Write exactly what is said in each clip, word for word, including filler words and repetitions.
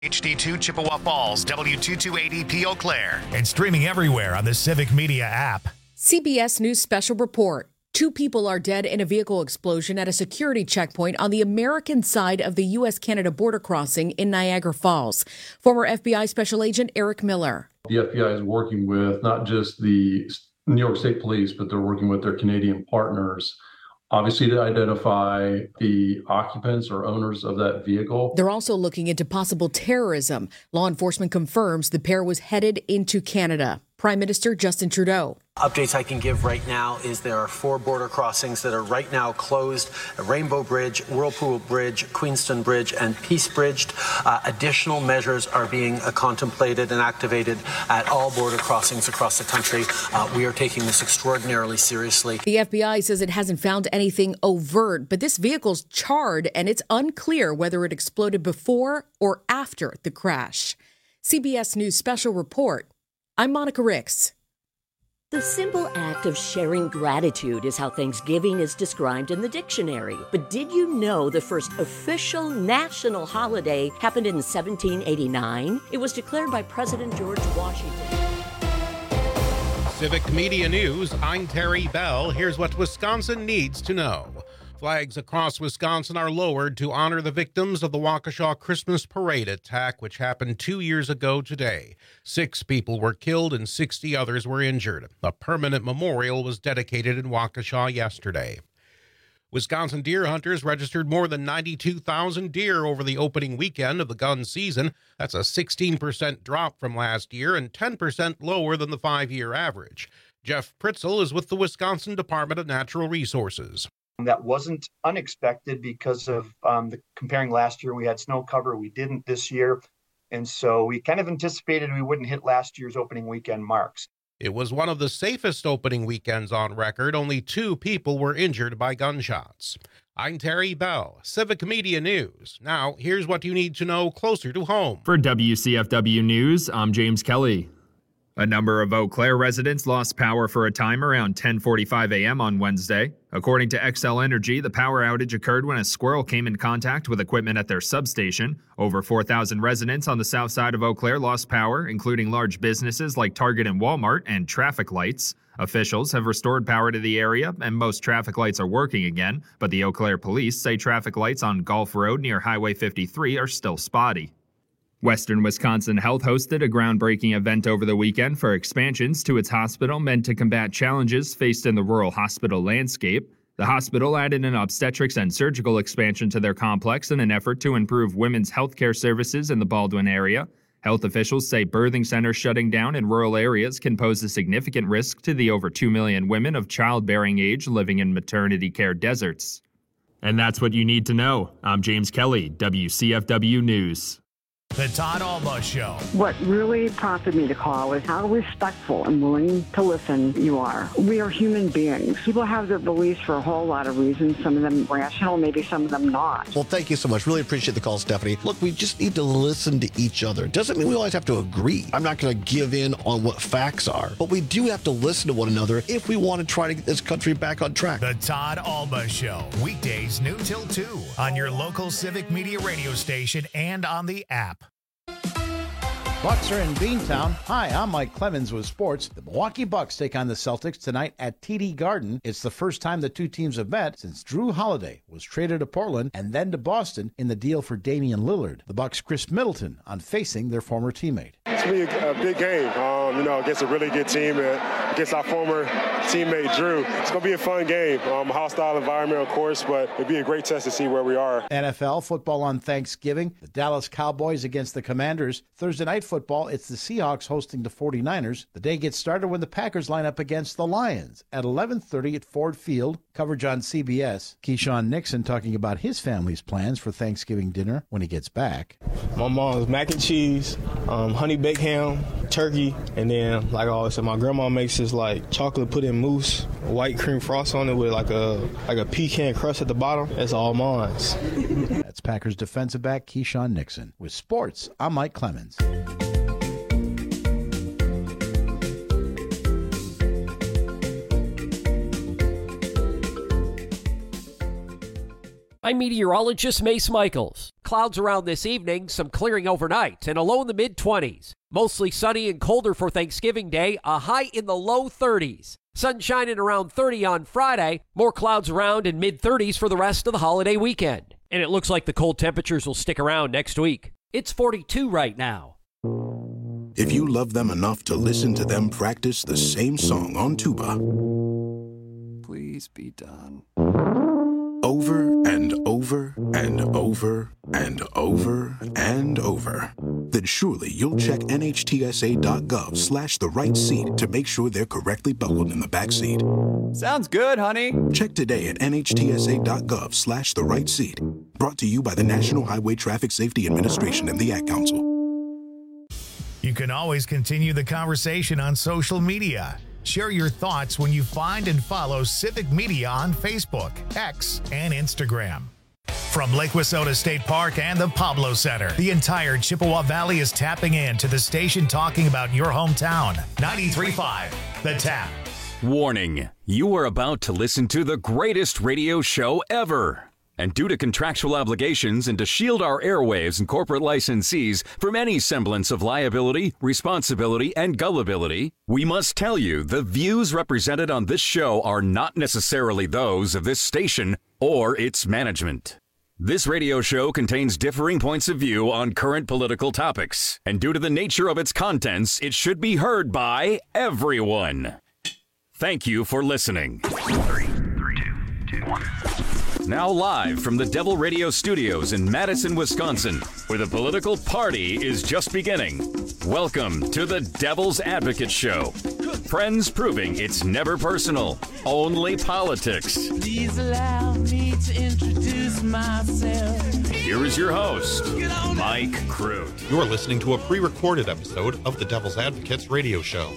H D two Chippewa Falls, W two two eight E P Eau Claire, and streaming everywhere on the Civic Media app. C B S News Special Report. Two people are dead in a vehicle explosion at a security checkpoint on the American side of the U S Canada border crossing in Niagara Falls. Former F B I Special Agent Eric Miller. The F B I is working with not just the New York State Police, but they're working with their Canadian partners, obviously, to identify the occupants or owners of that vehicle. They're also looking into possible terrorism. Law enforcement confirms the pair was headed into Canada. Prime Minister Justin Trudeau. Updates I can give right now is there are four border crossings that are right now closed: Rainbow Bridge, Whirlpool Bridge, Queenston Bridge, and Peace Bridge. Uh, additional measures are being uh, contemplated and activated at all border crossings across the country. Uh, we are taking this extraordinarily seriously. The F B I says it hasn't found anything overt, but this vehicle's charred and it's unclear whether it exploded before or after the crash. C B S News Special Report. I'm Monica Ricks. The simple act of sharing gratitude is how Thanksgiving is described in the dictionary. But did you know the first official national holiday happened in seventeen eighty-nine? It was declared by President George Washington. Civic Media News, I'm Terry Bell. Here's what Wisconsin needs to know. Flags across Wisconsin are lowered to honor the victims of the Waukesha Christmas Parade attack, which happened two years ago today. Six people were killed and sixty others were injured. A permanent memorial was dedicated in Waukesha yesterday. Wisconsin deer hunters registered more than ninety-two thousand deer over the opening weekend of the gun season. That's a sixteen percent drop from last year and ten percent lower than the five-year average. Jeff Pritzel is with the Wisconsin Department of Natural Resources. That wasn't unexpected because of um, the comparing last year. We had snow cover. We didn't this year. And so we kind of anticipated we wouldn't hit last year's opening weekend marks. It was one of the safest opening weekends on record. Only two people were injured by gunshots. I'm Terry Bell, Civic Media News. Now, here's what you need to know closer to home. For W C F W News, I'm James Kelly. A number of Eau Claire residents lost power for a time around ten forty-five a.m. on Wednesday. According to Xcel Energy, the power outage occurred when a squirrel came in contact with equipment at their substation. Over four thousand residents on the south side of Eau Claire lost power, including large businesses like Target and Walmart, and traffic lights. Officials have restored power to the area, and most traffic lights are working again, but the Eau Claire police say traffic lights on Gulf Road near Highway fifty-three are still spotty. Western Wisconsin Health hosted a groundbreaking event over the weekend for expansions to its hospital meant to combat challenges faced in the rural hospital landscape. The hospital added an obstetrics and surgical expansion to their complex in an effort to improve women's health care services in the Baldwin area. Health officials say birthing centers shutting down in rural areas can pose a significant risk to the over two million women of childbearing age living in maternity care deserts. And that's what you need to know. I'm James Kelly, W C F W News. The Todd Alba Show. What really prompted me to call is how respectful and willing to listen you are. We are human beings. People have their beliefs for a whole lot of reasons, some of them rational, maybe some of them not. Well, thank you so much. Really appreciate the call, Stephanie. Look, we just need to listen to each other. Doesn't mean we always have to agree. I'm not going to give in on what facts are, but we do have to listen to one another if we want to try to get this country back on track. The Todd Alba Show. Weekdays noon till two on your local Civic Media radio station and on the app. Bucks are in Beantown. Hi, I'm Mike Clemens with sports. The Milwaukee Bucks take on the Celtics tonight at T D Garden. It's the first time the two teams have met since Drew Holiday was traded to Portland and then to Boston in the deal for Damian Lillard. The Bucks' Chris Middleton on facing their former teammate. It's going to be a, a big game, um, you know, against a really good team, and against our former teammate Drew. It's going to be a fun game, um, a hostile environment, of course, but it'll be a great test to see where we are. N F L football on Thanksgiving. The Dallas Cowboys against the Commanders. Thursday night football, it's the Seahawks hosting the forty-niners. The day gets started when the Packers line up against the Lions at eleven thirty at Ford Field. Coverage on C B S. Keyshawn Nixon talking about his family's plans for Thanksgiving dinner when he gets back. My mom's mac and cheese, um, honey baked ham, turkey, and then, like I always said, my grandma makes this like chocolate pudding mousse, white cream frost on it with like a like a pecan crust at the bottom. That's all mine. That's Packers defensive back Keyshawn Nixon. With sports, I'm Mike Clemens. I'm meteorologist Mace Michaels. clouds around this evening, some clearing overnight, and a low in the mid-twenties. Mostly sunny and colder for Thanksgiving Day, a high in the low thirties. Sunshine at around thirty on Friday, more clouds around in mid-thirties for the rest of the holiday weekend. And it looks like the cold temperatures will stick around next week. It's forty-two right now. If you love them enough to listen to them practice the same song on tuba, please be done. Over and over and over and over and over, then surely you'll check nhtsa.gov slash the right seat to make sure they're correctly buckled in the back seat. Sounds good, honey. Check today at nhtsa.gov slash the right seat. Brought to you by the National Highway Traffic Safety Administration and the Ad Council. You can always continue the conversation on social media. Share your thoughts when you find and follow Civic Media on Facebook, X, and Instagram. From Lake Wissota State Park and the Pablo Center, the entire Chippewa Valley is tapping in to the station talking about your hometown. ninety-three point five, The Tap. Warning, you are about to listen to the greatest radio show ever. And due to contractual obligations and to shield our airwaves and corporate licensees from any semblance of liability, responsibility, and gullibility, we must tell you the views represented on this show are not necessarily those of this station or its management. This radio show contains differing points of view on current political topics, and due to the nature of its contents, it should be heard by everyone. Thank you for listening. Three, three, two, two, one. Now live from the Devil Radio Studios in Madison, Wisconsin, where the political party is just beginning. Welcome to the Devil's Advocate Show. Friends proving it's never personal, only politics. Please allow me to introduce myself. Here is your host, Mike Crute. You're listening to a pre-recorded episode of the Devil's Advocates Radio Show.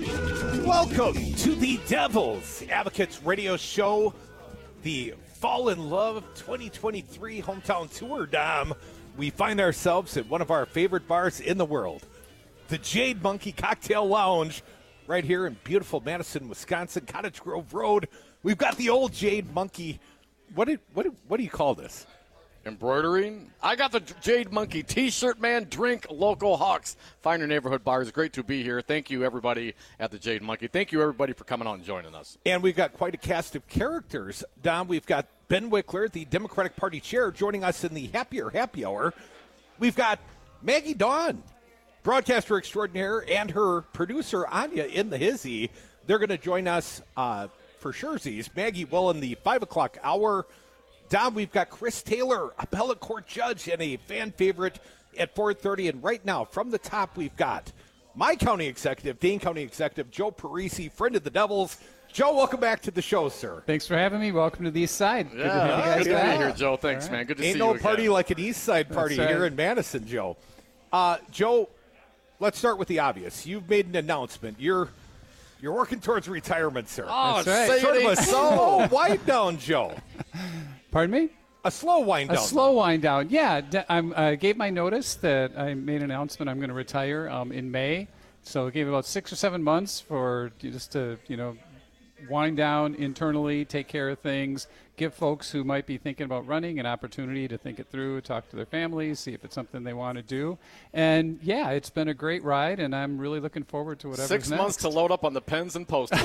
Welcome to the Devil's Advocates Radio Show, the Fall in Love twenty twenty-three hometown tour, Dom. We find ourselves at one of our favorite bars in the world, the Jade Monkey Cocktail Lounge, right here in beautiful Madison, Wisconsin, Cottage Grove Road. We've got the old Jade Monkey. What did, what did, what do you call this? Embroidering. I got the Jade Monkey T-shirt, man. Drink local Hawks. Find your neighborhood bars. Great to be here. Thank you, everybody at the Jade Monkey. Thank you, everybody, for coming on and joining us. And we've got quite a cast of characters. Dom, we've got Ben Wickler, the Democratic Party chair, joining us in the Happier Happy Hour. We've got Maggie Dawn, broadcaster extraordinaire, and her producer, Anya, in the hizzy. They're going to join us uh, for surezies. Maggie will in the five o'clock hour. Dom, we've got Chris Taylor, appellate court judge and a fan favorite at four thirty. And right now, from the top, we've got my county executive, Dane County Executive Joe Parisi, friend of the Devils. Joe, welcome back to the show, sir. Thanks for having me. Welcome to the East Side. Yeah, good to have you guys good back. to be here, Joe. Thanks, right. man. Good to Ain't see no you again. party like an East Side party right. here in Madison, Joe. Uh, Joe, let's start with the obvious. You've made an announcement. You're you're working towards retirement, sir. Oh, That's right. say Sort it of a ain't slow so. wind down, Joe. Pardon me? A slow wind down. A slow wind down. Yeah, I uh, gave my notice that I made an announcement I'm going to retire um, in May. So I gave about six or seven months for just to, you know, wind down internally, take care of things, give folks who might be thinking about running an opportunity to think it through, talk to their families, see if it's something they want to do. And, yeah, it's been a great ride, and I'm really looking forward to whatever's Six next. months to load up on the pens and post-it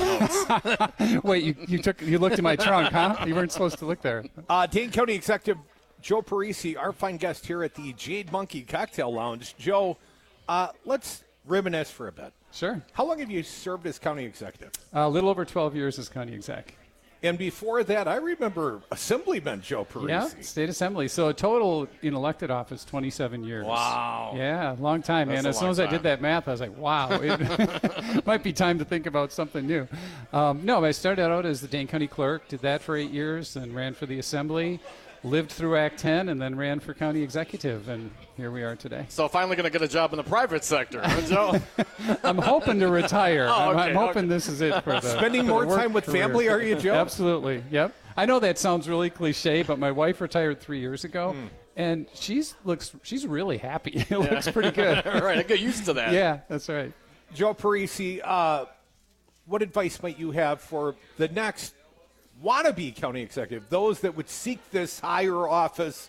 notes. Wait, you, you took you looked in my trunk, huh? You weren't supposed to look there. Uh, Dane County Executive Joe Parisi, our fine guest here at the Jade Monkey Cocktail Lounge. Joe, uh, let's reminisce for a bit. Sure. How long have you served as county executive? A little over twelve years as county exec. And before that, I remember Assemblyman Joe Parisi. Yeah, state assembly. So a total in elected office, twenty-seven years. Wow. Yeah, long time, That's man. a As soon long as I time. did that math, I was like, wow, it might be time to think about something new. Um, no, I started out as the Dane County clerk, did that for eight years, and ran for the assembly. Lived through Act ten and then ran for county executive, and here we are today. So finally going to get a job in the private sector, huh, Joe? I'm hoping to retire. Oh, I'm, okay, I'm hoping okay. this is it for the Spending for the more work time with career. family, are you, Joe? Absolutely. Yep. I know that sounds really cliche, but my wife retired three years ago, Hmm. and she's looks she's really happy. It looks pretty good. All right, I get used to that. Yeah, that's right. Joe Parisi, uh, what advice might you have for the next wannabe county executive, those that would seek this higher office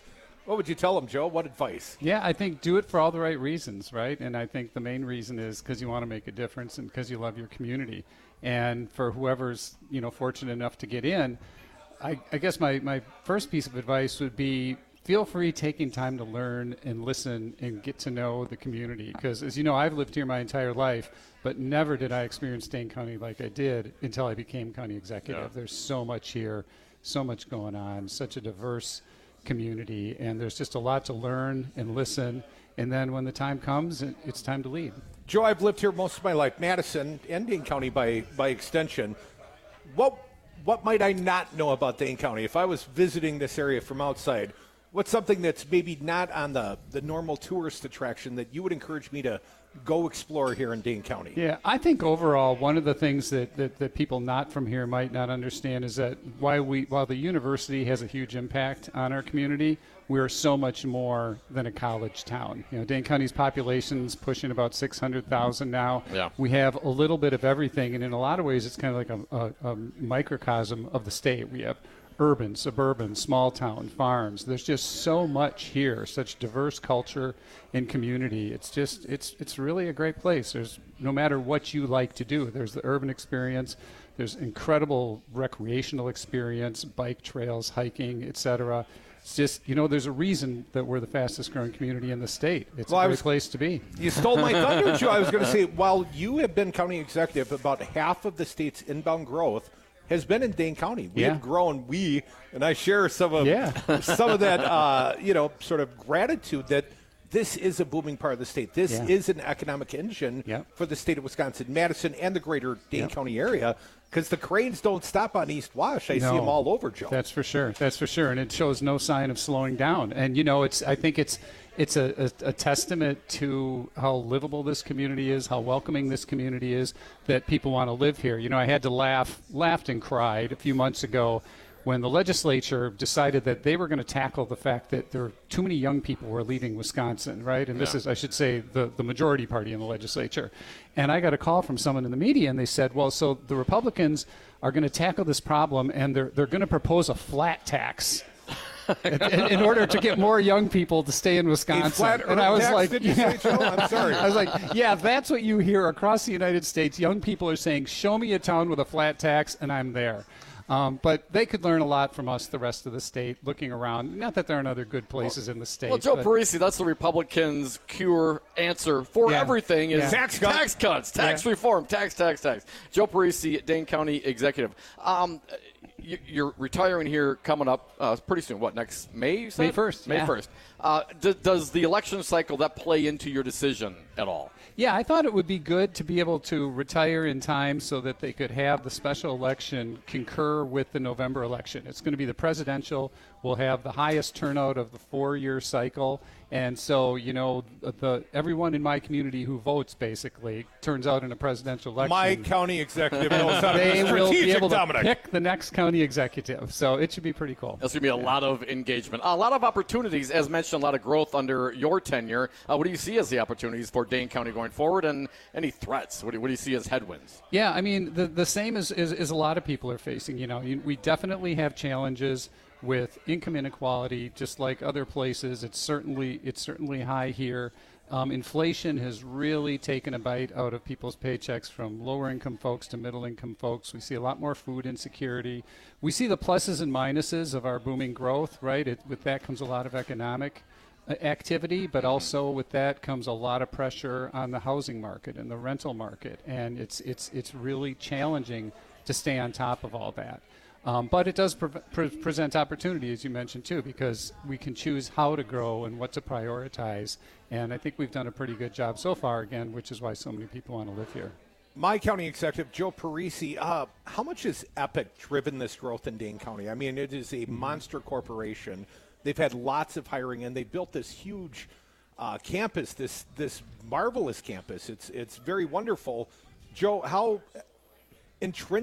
What would you tell them, Joe? What advice? Yeah, I think do it for all the right reasons, right? And I think the main reason is because you want to make a difference and because you love your community. And for whoever's, you know, fortunate enough to get in, I, I guess my, my first piece of advice would be feel free taking time to learn and listen and get to know the community. Because, as you know, I've lived here my entire life, but never did I experience Dane County like I did until I became county executive. Yeah. There's so much here, so much going on, such a diverse community, and there's just a lot to learn and listen, and then when the time comes, it's time to lead. Joe, I've lived here most of my life, Madison and Dane County by by extension. What what might I not know about Dane County? If I was visiting this area from outside, what's something that's maybe not on the, the normal tourist attraction that you would encourage me to go explore here in Dane County? Yeah, I think overall one of the things that, that, that people not from here might not understand is that while we while the university has a huge impact on our community, we are so much more than a college town. You know, Dane County's population's pushing about six hundred thousand now. Yeah. We have a little bit of everything, and in a lot of ways it's kind of like a, a, a microcosm of the state. We have urban, suburban, small town, farms. There's just so much here, such diverse culture and community. It's just, it's it's really a great place. There's, no matter what you like to do, there's the urban experience, there's incredible recreational experience, bike trails, hiking, et cetera. It's just, you know, there's a reason that we're the fastest growing community in the state. It's well, a great was, place to be. You stole my thunder, Joe. I was going to say, while you have been county executive, about half of the state's inbound growth has been in Dane County. We yeah. have grown, we, and I share some of yeah. some of that, uh, you know, sort of gratitude that this is a booming part of the state. This yeah. is an economic engine yep. for the state of Wisconsin, Madison, and the greater Dane yep. County area, because the cranes don't stop on East Wash. I no, see them all over, Joe. That's for sure. That's for sure, and it shows no sign of slowing down. And, you know, it's I think it's it's a, a, a testament to how livable this community is, how welcoming this community is, that people want to live here. You know, I had to laugh, laughed and cried a few months ago when the legislature decided that they were going to tackle the fact that there were too many young people were leaving Wisconsin, right? And this yeah. is, I should say, the, the majority party in the legislature. And I got a call from someone in the media, and they said, well, so the Republicans are going to tackle this problem, and they're they're going to propose a flat tax in, in order to get more young people to stay in Wisconsin. Flat and I was tax, like, did you yeah. say, Joe? I'm sorry. I was like, yeah, that's what you hear across the United States. Young people are saying, show me a town with a flat tax, and I'm there. Um, but they could learn a lot from us, the rest of the state, looking around. Not that there aren't other good places well, in the state. Well, Joe Parisi, that's the Republicans' cure answer for yeah. everything is yeah. tax, tax cuts, tax yeah. reform, tax, tax, tax. Joe Parisi, Dane County executive. Um, you're retiring here coming up uh, pretty soon. What, next May, you said? May first. May yeah. first. Uh, d- does the election cycle, that play into your decision at all? Yeah, I thought it would be good to be able to retire in time so that they could have the special election concur with the November election. It's going to be the presidential. We'll have the highest turnout of the four-year cycle. And so, you know, the everyone in my community who votes basically turns out in a presidential election. My county executive knows how to be They will be able to Dominic. pick the next county executive. So it should be pretty cool. There's going to be a yeah. lot of engagement, a lot of opportunities, as mentioned, a lot of growth under your tenure. Uh, what do you see as the opportunities for Dane County going forward, and any threats? What do, what do you see as headwinds? Yeah, I mean, the the same as, as, as a lot of people are facing. You know, you, we definitely have challenges with income inequality, just like other places. It's certainly it's certainly high here. Um, inflation has really taken a bite out of people's paychecks, from lower income folks to middle income folks. We see a lot more food insecurity. We see the pluses and minuses of our booming growth, right? It, with that comes a lot of economic uh, activity, but also with that comes a lot of pressure on the housing market and the rental market. And it's it's it's really challenging to stay on top of all that. Um, but it does pre- pre- present opportunity, as you mentioned, too, because we can choose how to grow and what to prioritize. And I think we've done a pretty good job so far, again, which is why so many people want to live here. My county executive, Joe Parisi, uh, how much has Epic driven this growth in Dane County? I mean, it is a mm-hmm. monster corporation. They've had lots of hiring, and they built this huge uh, campus, this this marvelous campus. It's, it's very wonderful. Joe, how intrinsic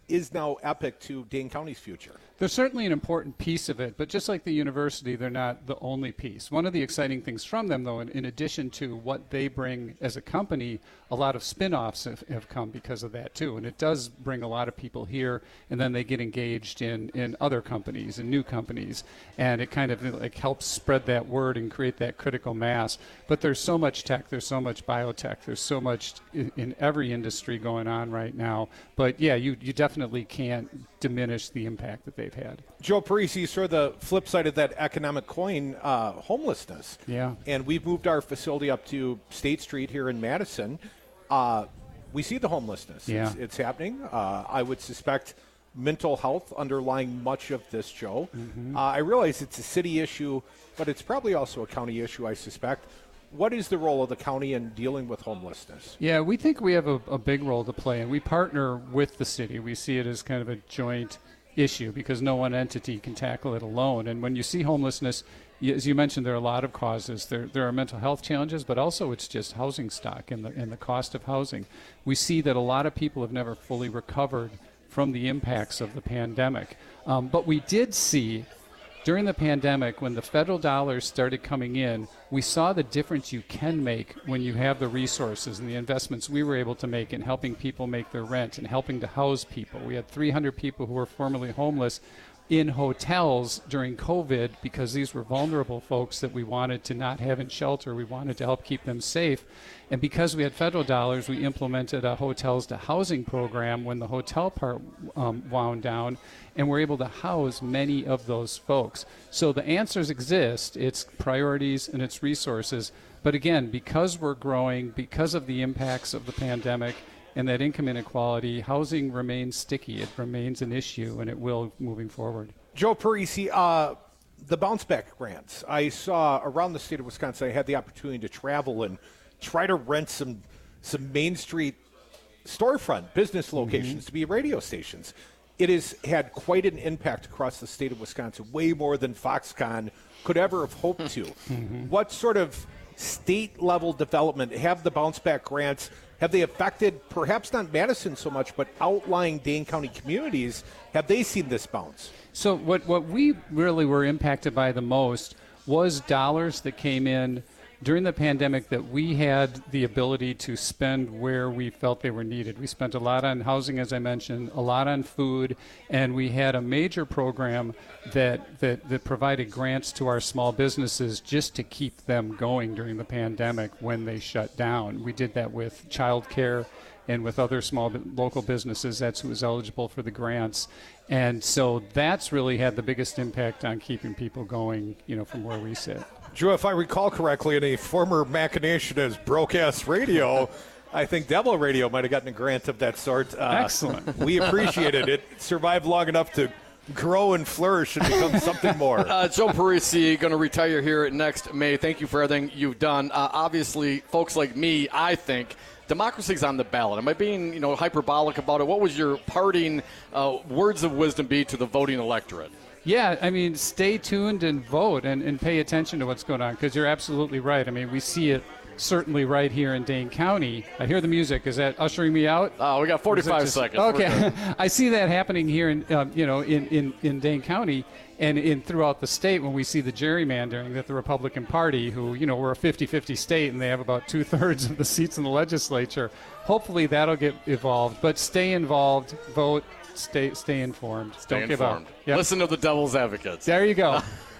is now epic to Dane County's future. They're certainly an important piece of it, but just like the university, they're not the only piece. One of the exciting things from them, though, in, in addition to what they bring as a company, a lot of spin-offs have, have come because of that, too. And it does bring a lot of people here, and then they get engaged in, in other companies and new companies. And it kind of like helps spread that word and create that critical mass. But there's so much tech, there's so much biotech, there's so much in, in every industry going on right now. But, yeah, you, you definitely can't diminish the impact that they've had. Joe Parisi, sort of the flip side of that economic coin, uh, homelessness. Yeah. And we've moved our facility up to State Street here in Madison. Uh, we see the homelessness. Yeah. It's, it's happening. Uh, I would suspect mental health underlying much of this, Joe. Mm-hmm. Uh, I realize it's a city issue, but it's probably also a county issue, I suspect. What is the role of the county in dealing with homelessness? Yeah, we think we have a, a big role to play, and we partner with the city. We see it as kind of a joint issue because no one entity can tackle it alone. And when you see homelessness, as you mentioned, there are a lot of causes. There, there are mental health challenges, but also it's just housing stock and the, and the cost of housing. We see that a lot of people have never fully recovered from the impacts of the pandemic. Um, but we did see during the pandemic, when the federal dollars started coming in, we saw the difference you can make when you have the resources and the investments we were able to make in helping people make their rent and helping to house people. We had three hundred people who were formerly homeless in hotels during COVID because these were vulnerable folks that we wanted to not have in shelter. We wanted to help keep them safe. And because we had federal dollars, we implemented a hotels to housing program when the hotel part um, wound down, and we're able to house many of those folks. So the answers exist. It's priorities and it's resources. But again, because we're growing, because of the impacts of the pandemic, and that income inequality, housing remains sticky. It remains an issue, and it will moving forward. Joe Parisi, uh, the bounce back grants. I saw around the state of Wisconsin, I had the opportunity to travel and try to rent some some Main Street storefront business locations mm-hmm. to be radio stations. It has had quite an impact across the state of Wisconsin, way more than Foxconn could ever have hoped to. Mm-hmm. What sort of state-level development have the bounce back grants? Have they affected, perhaps not Madison so much, but outlying Dane County communities? Have they seen this bounce? So what, what we really were impacted by the most was dollars that came in during the pandemic that we had the ability to spend where we felt they were needed. We spent a lot on housing, as I mentioned, a lot on food, and we had a major program that, that, that provided grants to our small businesses just to keep them going during the pandemic when they shut down. We did that with childcare and with other small local businesses. That's who was eligible for the grants. And so that's really had the biggest impact on keeping people going, you know, from where we sit. Drew, if I recall correctly, in a former machination as broadcast radio, I think Devil Radio might have gotten a grant of that sort. Uh, Excellent. We appreciate it. It survived long enough to grow and flourish and become something more. Uh, Joe Parisi, going to retire here next May. Thank you for everything you've done. Uh, obviously, folks like me, I think, democracy's on the ballot. Am I being, you know, hyperbolic about it? What would your parting uh, words of wisdom be to the voting electorate? Yeah, I mean, stay tuned and vote and, and pay attention to what's going on, because you're absolutely right. I mean, we see it certainly right here in Dane County. I hear the music. Is that ushering me out? Oh, we got forty-five just, seconds. Okay. I see that happening here in, um, you know, in, in, in Dane County and in throughout the state when we see the gerrymandering that the Republican Party, who, you know, we're a fifty-fifty state and they have about two-thirds of the seats in the legislature. Hopefully that'll get evolved. But stay involved, vote, stay stay informed. Stay Don't informed. give up. Yep. Listen to the devil's advocates. There you go.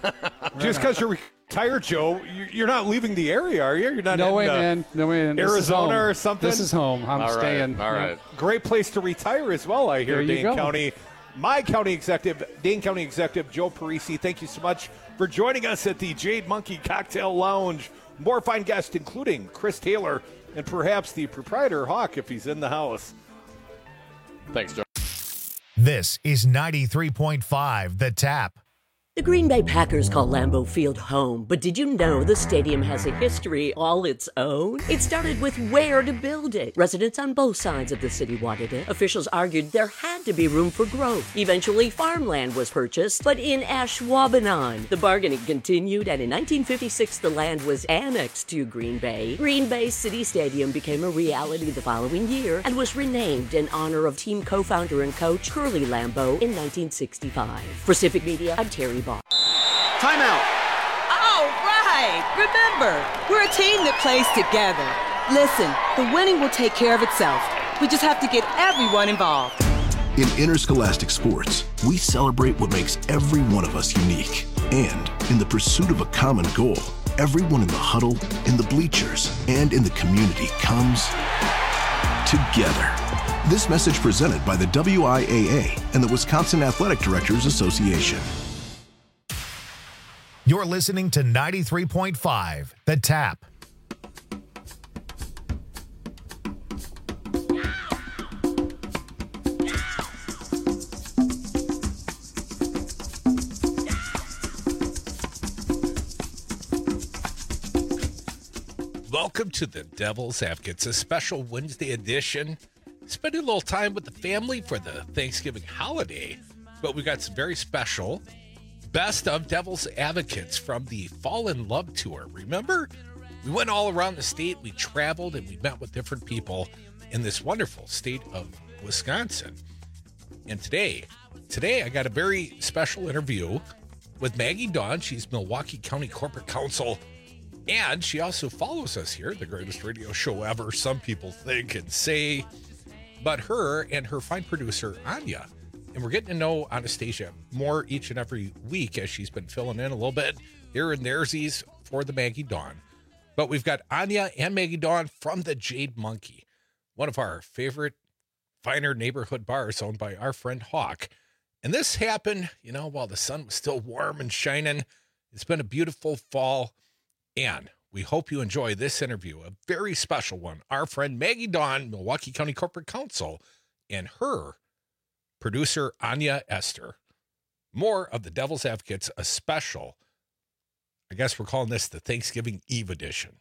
Just because you're retired, Joe, you're not leaving the area, are you? You're not no in way, uh, man. No way, man. Arizona or something? This is home. I'm All staying. Right. All right. Yeah. Great place to retire as well, I hear, There you Dane go. County. My county executive, Dane County Executive Joe Parisi, thank you so much for joining us at the Jade Monkey Cocktail Lounge. More fine guests, including Chris Taylor and perhaps the proprietor, Hawk, if he's in the house. Thanks, Joe. This is ninety-three point five The Tap. The Green Bay Packers call Lambeau Field home, but did you know the stadium has a history all its own? It started with where to build it. Residents on both sides of the city wanted it. Officials argued there had to be room for growth. Eventually, farmland was purchased, but in Ashwaubenon. The bargaining continued, and in nineteen fifty-six, the land was annexed to Green Bay. Green Bay City Stadium became a reality the following year and was renamed in honor of team co-founder and coach Curly Lambeau in nineteen sixty-five. For Civic Media, I'm Terry Ball. Timeout. All right. Remember, we're a team that plays together. Listen, the winning will take care of itself. We just have to get everyone involved. In interscholastic sports, we celebrate what makes every one of us unique. And in the pursuit of a common goal, everyone in the huddle, in the bleachers, and in the community comes together. This message presented by the W I A A and the Wisconsin Athletic Directors Association. You're listening to ninety-three point five, The Tap. Welcome to the Devil's Advocates, a special Wednesday edition. Spending a little time with the family for the Thanksgiving holiday, but we got some very special best of Devil's Advocates from the Fall in Love tour. Remember? We went all around the state, we traveled, and we met with different people in this wonderful state of Wisconsin. And today, today I got a very special interview with Maggie Dawn. She's Milwaukee County Corporate Counsel, and she also follows us here, the greatest radio show ever, some people think and say. But her and her fine producer, Anya, and we're getting to know Anastasia more each and every week as she's been filling in a little bit here and there's for the Maggie Dawn. But we've got Anya and Maggie Dawn from the Jade Monkey, one of our favorite finer neighborhood bars owned by our friend Hawk. And this happened, you know, while the sun was still warm and shining. It's been a beautiful fall, and we hope you enjoy this interview, a very special one. Our friend Maggie Dawn, Milwaukee County Corporate Counsel, and her producer, Anya Esther. More of the Devil's Advocates, a special. I guess we're calling this the Thanksgiving Eve edition.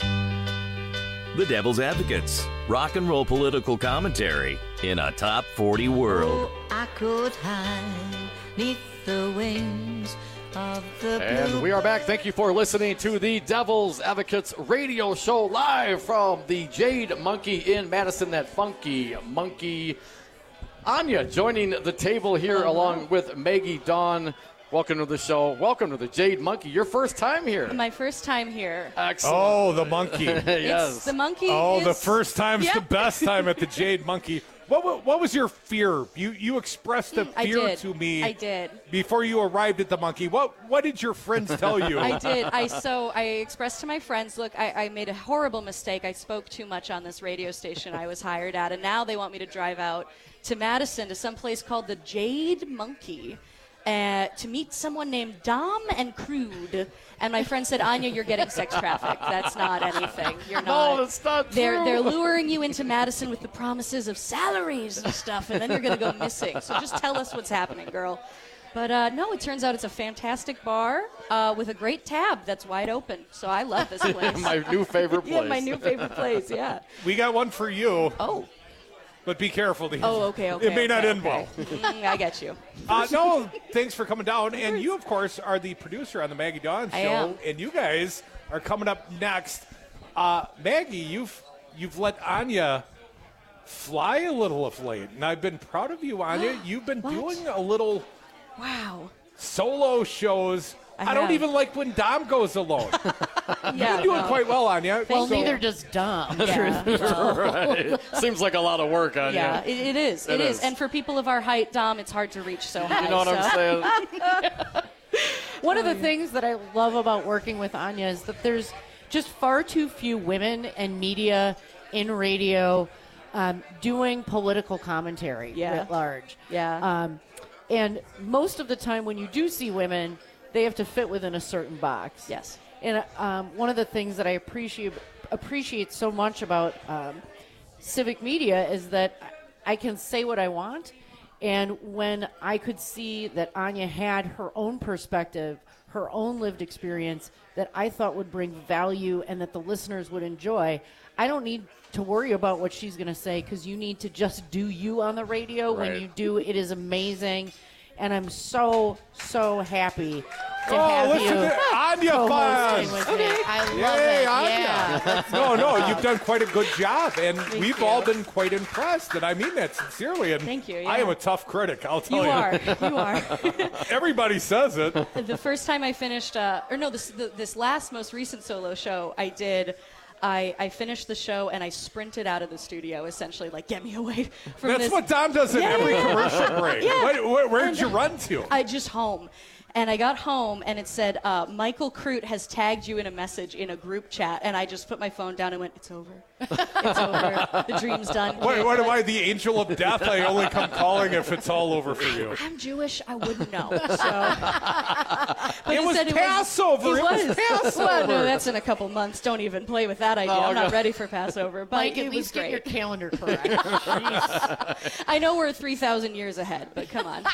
The Devil's Advocates, rock and roll political commentary in a top forty world. Oh, I could hide neath the wings of the And blue. we are back. Thank you for listening to the Devil's Advocates radio show live from the Jade Monkey in Madison, that funky monkey. Anya joining the table here uh-huh. along with Maggie Dawn. Welcome to the show. Welcome to the Jade Monkey. Your first time here. My first time here. Excellent. Oh, the monkey. Yes. It's the monkey. Oh, is... the first time's yeah. the best time at the Jade Monkey. What what was your fear? You you expressed a I fear did. to me. I did. Before you arrived at the monkey. What what did your friends tell you? I did. I so I expressed to my friends, look, I, I made a horrible mistake. I spoke too much on this radio station I was hired at, and now they want me to drive out to Madison to some place called the Jade Monkey. Uh, to meet someone named Dom and Crude. And my friend said, Anya, you're getting sex trafficked. That's not anything. You're not. No, that's not they're, true. They're luring you into Madison with the promises of salaries and stuff, and then you're going to go missing. So just tell us what's happening, girl. But uh, no, it turns out it's a fantastic bar uh, with a great tab that's wide open. So I love this place. My new favorite place. Yeah, my new favorite place, yeah. We got one for you. Oh. But be careful. To Oh, okay, okay. It may okay, not okay. end well. Mm, I get you. Uh, no, thanks for coming down. And you, of course, are the producer on the Maggie Dawn show. I am. And you guys are coming up next. Uh, Maggie, you've you've let Anya fly a little of late. And I've been proud of you, Anya. You've been doing a little wow solo shows. I I, don't have. even like when Dom goes alone. Yeah, You're doing no. quite well, Anya. Well, So- neither does Dom. Yeah, no. Right. Seems like a lot of work on Yeah, you. it, it is. It It is. is. And for people of our height, Dom, it's hard to reach so high. You know what so. I'm saying? One of the things that I love about working with Anya is that there's just far too few women and media in radio um, doing political commentary Yeah. writ large. Yeah. Um, and most of the time when you do see women, they have to fit within a certain box. Yes. And um, one of the things that I appreciate appreciate so much about um, civic media is that I can say what I want, And when I could see that Anya had her own perspective, her own lived experience that I thought would bring value and that the listeners would enjoy, I don't need to worry about what she's going to say because you need to just do you on the radio. Right. When you do, it is amazing. And I'm so, so happy to oh, have listen you to Anya co-hosting fans. with Okay. me. I love Yay, it. Anya. Yeah. no, no, you've done quite a good job, and Thank we've you. all been quite impressed, and I mean that sincerely. And Thank you, I yeah. am a tough critic, I'll tell You you. are. You are. Everybody says it. The first time I finished, uh, or no, this the, this last most recent solo show I did, I, I finished the show and I sprinted out of the studio, essentially, like, get me away from That's this. what Dom does in Yeah, every yeah, yeah. commercial break. Yeah. Where, where, where did And you run to? I just home. And I got home, and it said, uh, Michael Crute has tagged you in a message in a group chat. And I just put my phone down and went, it's over. It's over. The dream's done. What, what am I, the angel of death? I only come calling if it's all over for you. I'm Jewish. I wouldn't know. So. But It was said Passover. It was, It was Passover. Well, no, that's in a couple months. Don't even play with that idea. Oh, I'm not no. ready for Passover. But Mike, it at was least get great. your calendar correct. Jeez. I know we're three thousand years ahead, but come on.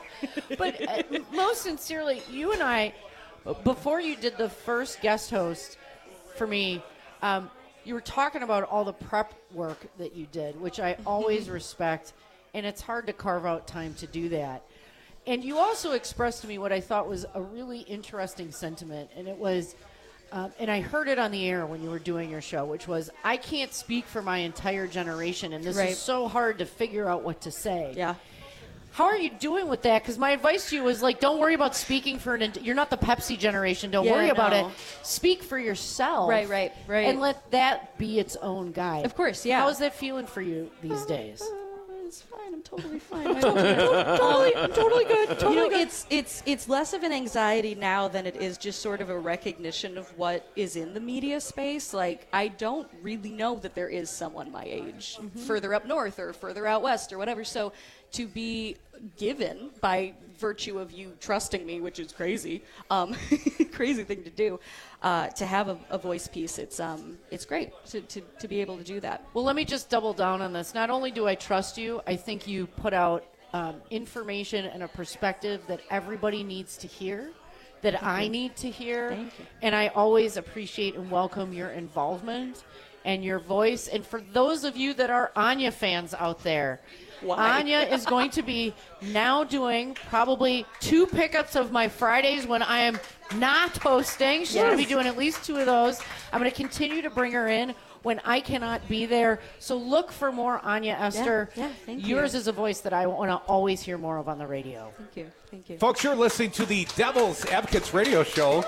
But uh, most sincerely, you and I, before you did the first guest host for me, um, you were talking about all the prep work that you did, which I always respect, and it's hard to carve out time to do that. And you also expressed to me what I thought was a really interesting sentiment, and it was, um, and I heard it on the air when you were doing your show, which was, I can't speak for my entire generation, and this Right. is so hard to figure out what to say. Yeah. How are you doing with that? Because my advice to you was like, don't worry about speaking for an. You're not the Pepsi generation. Don't Yeah, worry about no. it. Speak for yourself. Right, right, right. And let that be its own guide. Of course, yeah. How's that feeling for you these days? It's fine. I'm totally fine. I'm totally, I'm totally good. Totally you know, good. it's it's it's less of an anxiety now than it is just sort of a recognition of what is in the media space. Like, I don't really know that there is someone my age further up north or further out west or whatever. So to be given by virtue of you trusting me, which is crazy, um, crazy thing to do, uh, to have a, a voice piece, it's um, it's great to, to, to be able to do that. Well, let me just double down on this. Not only do I trust you, I think you put out um, information and a perspective that everybody needs to hear, that Thank I you. need to hear. Thank you. And I always appreciate and welcome your involvement and your voice. And for those of you that are Anya fans out there, Why? Anya is going to be now doing probably two pickups of my Fridays when I am not hosting. She's going to be Yes. doing at least two of those. I'm going to continue to bring her in when I cannot be there. So look for more Anya Esther. Yeah, yeah, thank Yours you. is a voice that I want to always hear more of on the radio. Thank you. Thank you. Folks, you're listening to the Devil's Advocates radio show.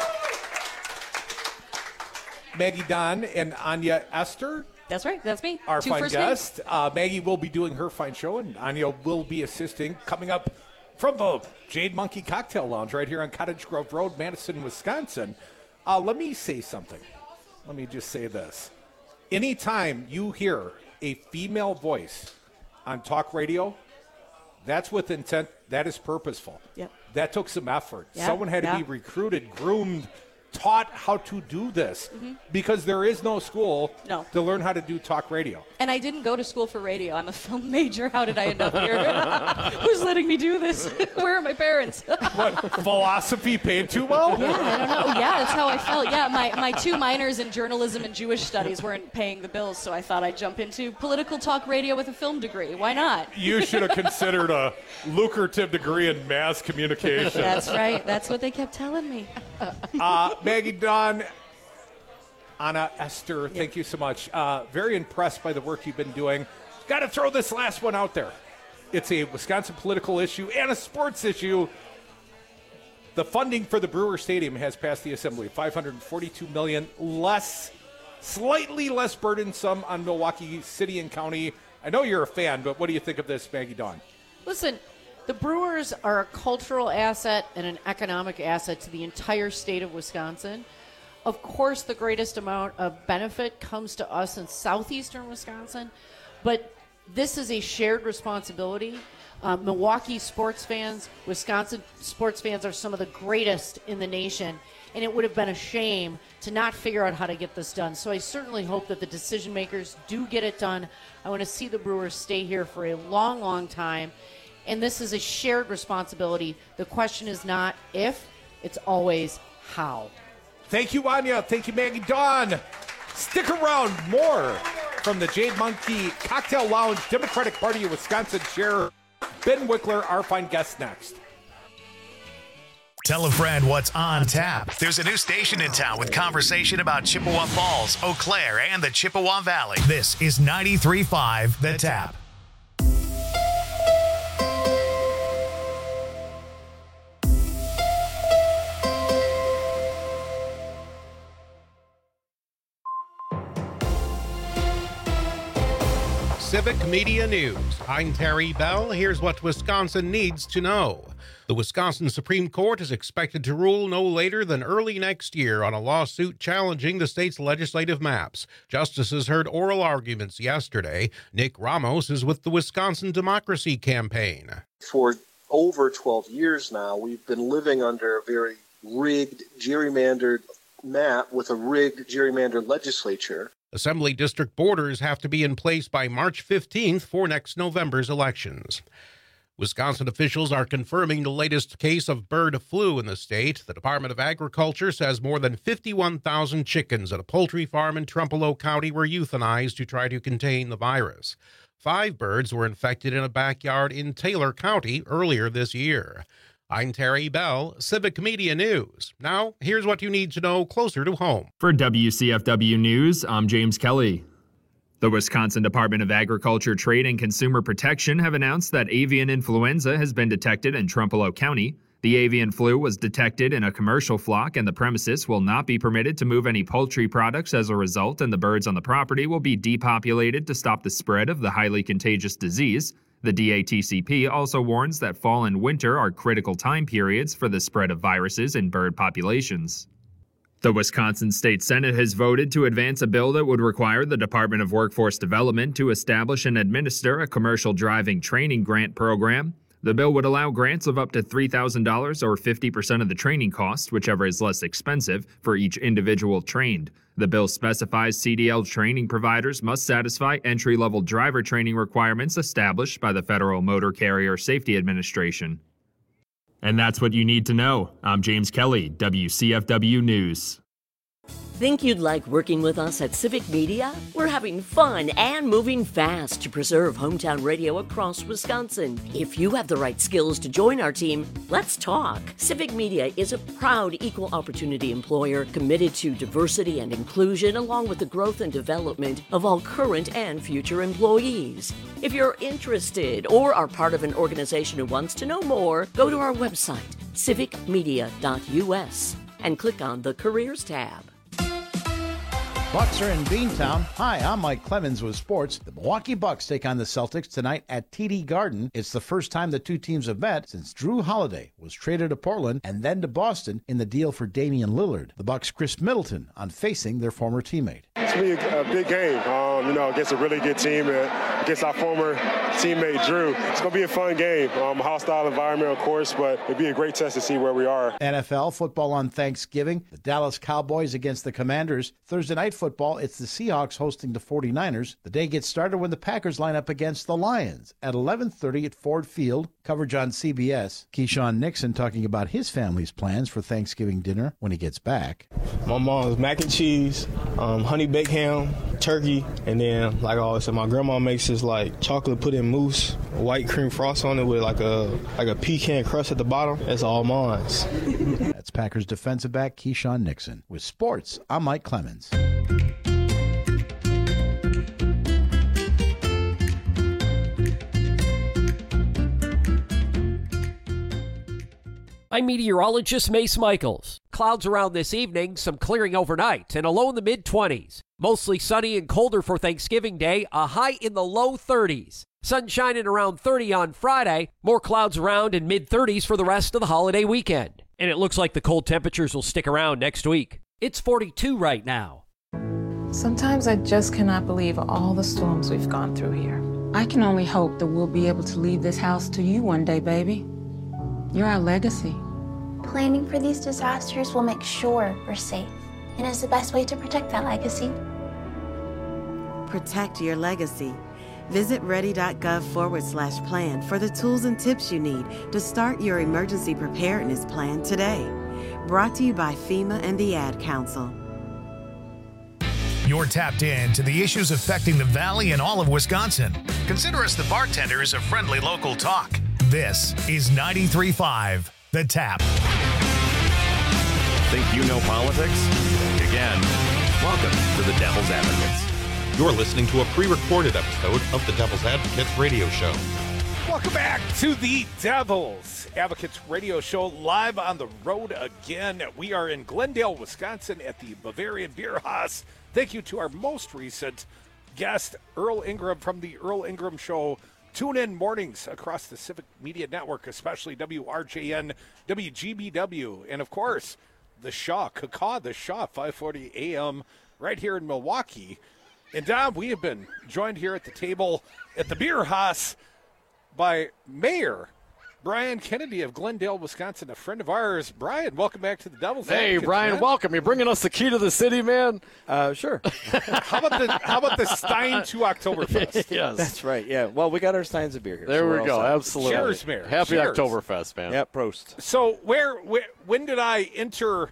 Maggie Don and Anya Esther, That's right. That's me. our Two fine first names. guest. Uh, Maggie will be doing her fine show, and Anya will be assisting coming up from the Jade Monkey Cocktail Lounge right here on Cottage Grove Road, Madison, Wisconsin. Uh, let me say something. Let me just say this. Anytime you hear a female voice on talk radio, that's with intent. That is purposeful. Yep. That took some effort. Yeah, Someone had yeah. to be recruited, groomed, taught how to do this because there is no school No. to learn how to do talk radio. And I didn't go to school for radio. I'm a film major. How did I end up here? Who's letting me do this? Where are my parents? What, philosophy paid too well? Yeah, I don't know. Yeah, that's how I felt. Yeah, my, my two minors in journalism and Jewish studies weren't paying the bills, so I thought I'd jump into political talk radio with a film degree. Why not? You should have considered a lucrative degree in mass communication. That's right. That's what they kept telling me. Uh, Maggie Don, Anna Esther, thank you so much. Uh, very impressed by the work you've been doing. Got to throw this last one out there. It's a Wisconsin political issue and a sports issue. The funding for the Brewer Stadium has passed the Assembly. five hundred forty-two million dollars less, slightly less burdensome on Milwaukee City and County. I know you're a fan, but what do you think of this, Maggie Don? Listen, the Brewers are a cultural asset and an economic asset to the entire state of Wisconsin. Of course, the greatest amount of benefit comes to us in southeastern Wisconsin, but this is a shared responsibility. Uh, Milwaukee sports fans, Wisconsin sports fans are some of the greatest in the nation, and it would have been a shame to not figure out how to get this done. So I certainly hope that the decision makers do get it done. I want to see the Brewers stay here for a long, long time. And this is a shared responsibility. The question is not if, it's always how. Thank you, Anya. Thank you, Maggie Dawn. Stick around. More from the Jade Monkey Cocktail Lounge, Democratic Party of Wisconsin Chair Ben Wickler, our fine guest, next. Tell a friend what's on tap. There's a new station in town with conversation about Chippewa Falls, Eau Claire, and the Chippewa Valley. This is ninety-three point five The Tap. Civic Media News. I'm Terry Bell. Here's what Wisconsin needs to know. The Wisconsin Supreme Court is expected to rule no later than early next year on a lawsuit challenging the state's legislative maps. Justices heard oral arguments yesterday. Nick Ramos is with the Wisconsin Democracy Campaign. For over twelve years now, we've been living under a very rigged, gerrymandered map with a rigged, gerrymandered legislature. Assembly district borders have to be in place by March fifteenth for next November's elections. Wisconsin officials are confirming the latest case of bird flu in the state. The Department of Agriculture says more than fifty-one thousand chickens at a poultry farm in Trempealeau County were euthanized to try to contain the virus. Five birds were infected in a backyard in Taylor County earlier this year. I'm Terry Bell, Civic Media News. Now, here's what you need to know closer to home. For W C F W News, I'm James Kelly. The Wisconsin Department of Agriculture, Trade, and Consumer Protection have announced that avian influenza has been detected in Trempealeau County. The avian flu was detected in a commercial flock, and the premises will not be permitted to move any poultry products as a result, and the birds on the property will be depopulated to stop the spread of the highly contagious disease. The D A T C P also warns that fall and winter are critical time periods for the spread of viruses in bird populations. The Wisconsin State Senate has voted to advance a bill that would require the Department of Workforce Development to establish and administer a commercial driving training grant program. The bill would allow grants of up to three thousand dollars or fifty percent of the training cost, whichever is less expensive, for each individual trained. The bill specifies C D L training providers must satisfy entry-level driver training requirements established by the Federal Motor Carrier Safety Administration. And that's what you need to know. I'm James Kelly, W C F W News. Think you'd like working with us at Civic Media? We're having fun and moving fast to preserve hometown radio across Wisconsin. If you have the right skills to join our team, let's talk. Civic Media is a proud equal opportunity employer committed to diversity and inclusion, along with the growth and development of all current and future employees. If you're interested or are part of an organization who wants to know more, go to our website, civic media dot U S, and click on the Careers tab. Bucks are in Beantown. Hi, I'm Mike Clemens with sports. The Milwaukee Bucks take on the Celtics tonight at T D Garden. It's the first time the two teams have met since Drew Holiday was traded to Portland and then to Boston in the deal for Damian Lillard. The Bucks' Chris Middleton on facing their former teammate. It's going to be a, a big game, um, you know, against a really good team, and against our former teammate Drew. It's going to be a fun game, um, a hostile environment, of course, but it'll be a great test to see where we are. N F L football on Thanksgiving. The Dallas Cowboys against the Commanders. Thursday night football, it's the Seahawks hosting the forty-niners. The day gets started when the Packers line up against the Lions at eleven thirty at Ford Field. Coverage on C B S. Keyshawn Nixon talking about his family's plans for Thanksgiving dinner when he gets back. My mom's mac and cheese, um, honey baked ham, turkey, and then, like I always said, my grandma makes this like chocolate pudding mousse, white cream frost on it with like a like a pecan crust at the bottom. That's all mine. That's Packers defensive back Keyshawn Nixon. With sports, I'm Mike Clemens. I'm meteorologist Mace Michaels. Clouds around this evening, some clearing overnight, and a low in the mid-twenties. Mostly sunny and colder for Thanksgiving Day, a high in the low thirties. Sunshine at around thirty on Friday, more clouds around in mid-thirties for the rest of the holiday weekend. And it looks like the cold temperatures will stick around next week. It's forty-two right now. Sometimes I just cannot believe all the storms we've gone through here. I can only hope that we'll be able to leave this house to you one day, baby. You're our legacy. Planning for these disasters will make sure we're safe, and is the best way to protect that legacy. Protect your legacy. Visit ready.gov forward slash plan for the tools and tips you need to start your emergency preparedness plan today. Brought to you by FEMA and the Ad Council. You're tapped in to the issues affecting the Valley and all of Wisconsin. Consider us the bartenders of friendly local talk. This is ninety-three point five The Tap. Think you know politics? Again, welcome to the Devil's Advocates. You're listening to a pre-recorded episode of the Devil's Advocates radio show. Welcome back to the Devil's Advocates radio show, live on the road again. We are in Glendale, Wisconsin at the Bavarian Beer Haus. Thank you to our most recent guest, Earl Ingram from the Earl Ingram Show. Tune in mornings across the Civic Media Network, especially W R J N, W G B W, and of course, the Shaw, Cacaw, the Shaw, five forty A M, right here in Milwaukee. And Dom, we have been joined here at the table at the Beer Haus by Mayor Brian Kennedy of Glendale, Wisconsin, a friend of ours. Brian, welcome back to the Devil's Hey, Advocates, Brian, man. welcome. You're bringing us the key to the city, man? Uh, sure. How about the How about the Stein to Oktoberfest? Yes. That's right, yeah. Well, we got our Steins of beer here. There so we we're all go, set. absolutely. Cheers, Mayor. Happy Cheers. Oktoberfest, man. Yeah, prost. So where, where when did I enter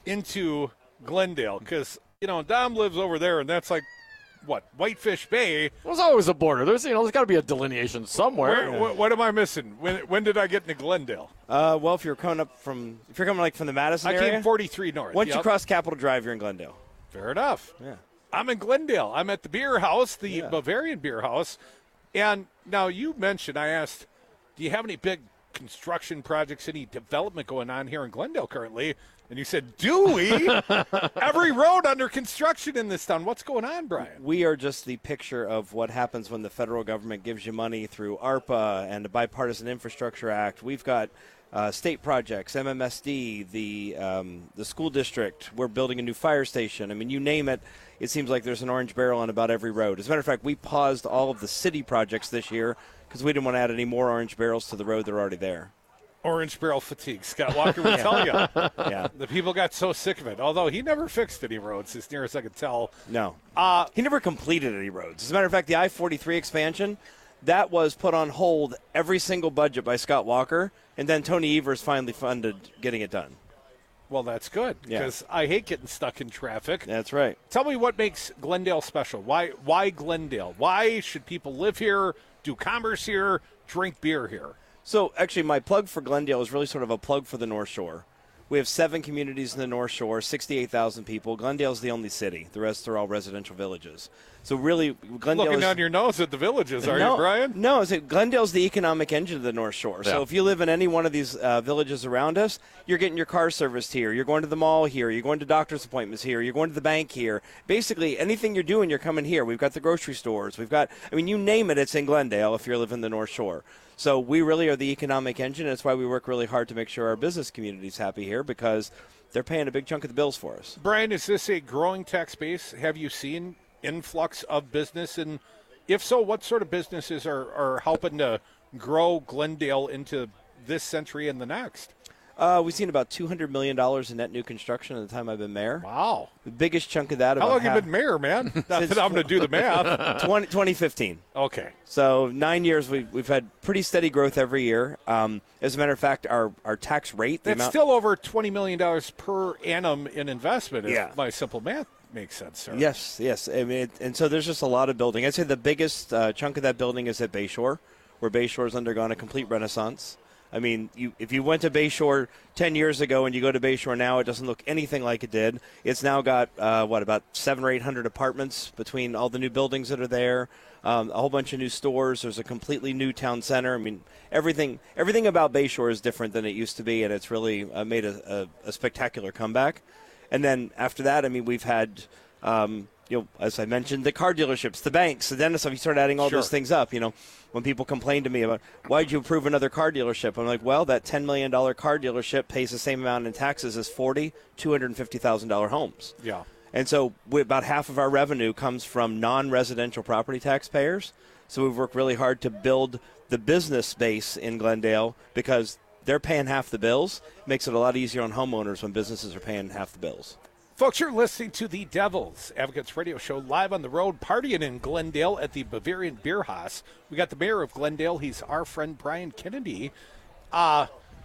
into Glendale? Because, you know, Dom lives over there, and that's like, what, Whitefish Bay. There's always a border. There's, you know, there's got to be a delineation somewhere. Where, what, what am I missing? When when did I get into Glendale? Uh, well, if you're coming up from, if you're coming like from the Madison I area, came forty-three north. once Yep. you cross Capitol Drive, you're in Glendale. Fair enough. Yeah. I'm in Glendale. I'm at the Beer House, the Yeah. Bavarian Beer House. And now you mentioned, I asked, do you have any big construction projects, any development going on here in Glendale currently? And you said, do we? Every road under construction in this town. What's going on, Brian? We are just the picture of what happens when the federal government gives you money through ARPA and the Bipartisan Infrastructure Act. We've got uh, state projects, M M S D, the um, the school district. We're building a new fire station. I mean, you name it, it seems like there's an orange barrel on about every road. As a matter of fact, we paused all of the city projects this year because we didn't want to add any more orange barrels to the road that are already there. Orange barrel fatigue. Scott Walker would tell you. Yeah. The people got so sick of it. Although he never fixed any roads, as near as I could tell. No. Uh, he never completed any roads. As a matter of fact, the I forty-three expansion, that was put on hold every single budget by Scott Walker, and then Tony Evers finally funded getting it done. Well, that's good, Yeah. because I hate getting stuck in traffic. That's right. Tell me what makes Glendale special. Why Why Glendale? Why should people live here, do commerce here, drink beer here? So, actually, my plug for Glendale is really sort of a plug for the North Shore. We have seven communities in the North Shore, sixty-eight thousand people. Glendale's the only city. The rest are all residential villages. So, really, Glendale Looking is... down your nose at the villages, are no, you, Brian? No, it's, Glendale's the economic engine of the North Shore. Yeah. So if you live in any one of these uh, villages around us, you're getting your car serviced here. You're going to the mall here. You're going to doctor's appointments here. You're going to the bank here. Basically, anything you're doing, you're coming here. We've got the grocery stores. We've got, I mean, you name it, it's in Glendale if you're living in the North Shore. So we really are the economic engine. That's why we work really hard to make sure our business community is happy here, because they're paying a big chunk of the bills for us. Brian, is this a growing tax base? Have you seen influx of business? And if so, what sort of businesses are, are helping to grow Glendale into this century and the next? Uh, we've seen about two hundred million dollars in net new construction in the time I've been mayor. Wow. The biggest chunk of that. How about long have half, you been mayor, man? Not that I'm going to do the math. twenty, twenty fifteen. Okay. So nine years, we've, we've had pretty steady growth every year. Um, as a matter of fact, our, our tax rate. The That's amount, still over twenty million dollars per annum in investment, if Yeah. my simple math makes sense, sir. Yes, yes. I mean, it, and so there's just a lot of building. I'd say the biggest uh, chunk of that building is at Bayshore, where Bayshore has undergone a complete renaissance. I mean, you, if you went to Bayshore ten years ago and you go to Bayshore now, it doesn't look anything like it did. It's now got, uh, what, about seven or eight hundred apartments between all the new buildings that are there, um, a whole bunch of new stores. There's a completely new town center. I mean, everything everything about Bayshore is different than it used to be, and it's really uh, made a, a, a spectacular comeback. And then after that, I mean, we've had, um, you know, as I mentioned, the car dealerships, the banks, the dentists. If you start adding all Sure. those things up, you know, when people complain to me about, why'd you approve another car dealership? I'm like, well, that ten million dollars car dealership pays the same amount in taxes as forty two hundred fifty thousand dollars homes. Yeah. And so we, about half of our revenue comes from non-residential property taxpayers. So we've worked really hard to build the business base in Glendale, because they're paying half the bills. It makes it a lot easier on homeowners when businesses are paying half the bills. Folks, you're listening to the Devil's Advocates Radio Show live on the road, partying in Glendale at the Bavarian Beer Haus. We got the mayor of Glendale. He's our friend Brian Kennedy. Uh,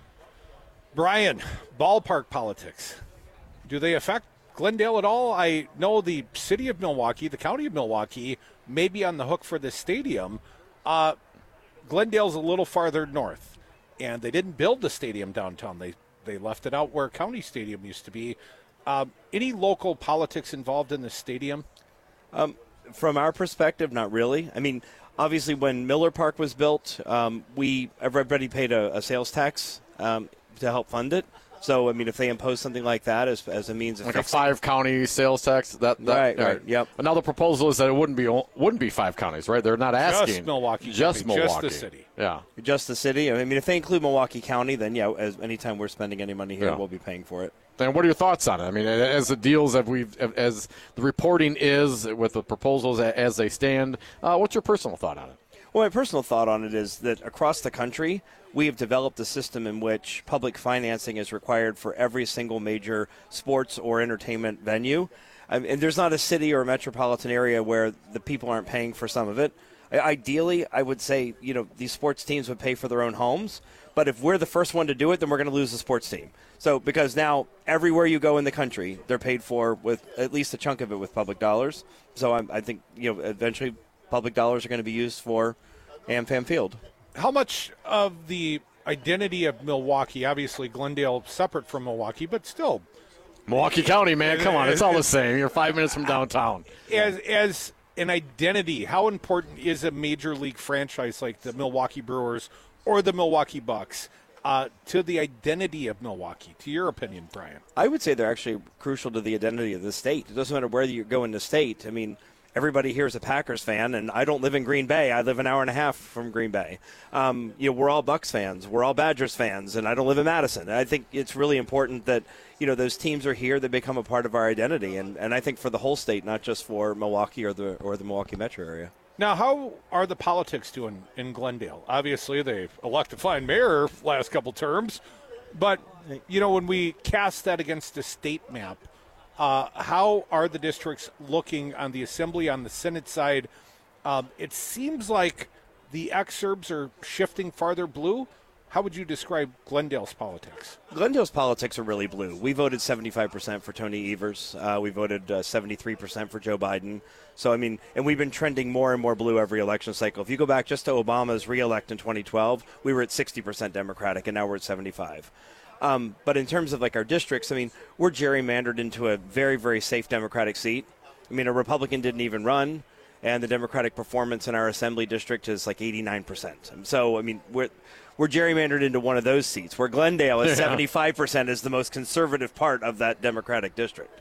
Brian, ballpark politics. Do they affect Glendale at all? I know the city of Milwaukee, the county of Milwaukee, may be on the hook for this stadium. Uh, Glendale's a little farther north, and they didn't build the stadium downtown. They they left it out where County Stadium used to be. Um, any local politics involved in the stadium? Um, from our perspective, not really. I mean, obviously, when Miller Park was built, um, we everybody paid a, a sales tax um, to help fund it. So, I mean, if they impose something like that as, as a means of like fixing, a five county sales tax, that, that right, right, yep. But now the proposal is that it wouldn't be wouldn't be five counties, right? They're not asking just Milwaukee, just County, Milwaukee, just the city, yeah, just the city. I mean, if they include Milwaukee County, then yeah, as anytime we're spending any money here, Yeah. we'll be paying for it. And what are your thoughts on it? I mean, as the deals that we've, as the reporting is with the proposals as they stand, uh, what's your personal thought on it? Well, my personal thought on it is that across the country, we have developed a system in which public financing is required for every single major sports or entertainment venue. Um, and there's not a city or a metropolitan area where the people aren't paying for some of it. I, ideally, I would say, you know, these sports teams would pay for their own homes. But if we're the first one to do it, then we're going to lose the sports team. So because now everywhere you go in the country, they're paid for with at least a chunk of it with public dollars. So I, I think, you know, eventually public dollars are going to be used for AmFam Field. How much of the identity of Milwaukee, obviously Glendale separate from Milwaukee, but still. Milwaukee County, man, come on, it's all the same. You're five minutes from downtown. As as an identity, how important is a major league franchise like the Milwaukee Brewers or the Milwaukee Bucks uh, to the identity of Milwaukee, to your opinion, Brian? I would say they're actually crucial to the identity of the state. It doesn't matter where you go in the state. I mean, everybody here is a Packers fan, and I don't live in Green Bay. I live an hour and a half from Green Bay. Um, you know, we're all Bucks fans. We're all Badgers fans, and I don't live in Madison. And I think it's really important that, you know, those teams are here. They become a part of our identity, and, and I think for the whole state, not just for Milwaukee or the or the Milwaukee metro area. Now, how are the politics doing in Glendale? Obviously, they've elected a fine mayor last couple terms, but, you know, when we cast that against the state map, uh, how are the districts looking on the assembly, on the Senate side? Um, it seems like the exurbs are shifting farther blue. How would you describe Glendale's politics? Glendale's politics are really blue. We voted seventy-five percent for Tony Evers. Uh, we voted uh, seventy-three percent for Joe Biden. So, I mean, and we've been trending more and more blue every election cycle. If you go back just to Obama's re-elect in twenty twelve, we were at sixty percent Democratic, and now we're at seventy-five. Um, but in terms of, like, our districts, I mean, we're gerrymandered into a very, very safe Democratic seat. I mean, a Republican didn't even run, and the Democratic performance in our assembly district is like eighty-nine percent. So, I mean, we're we're gerrymandered into one of those seats, where Glendale is yeah. seventy-five percent is the most conservative part of that Democratic district.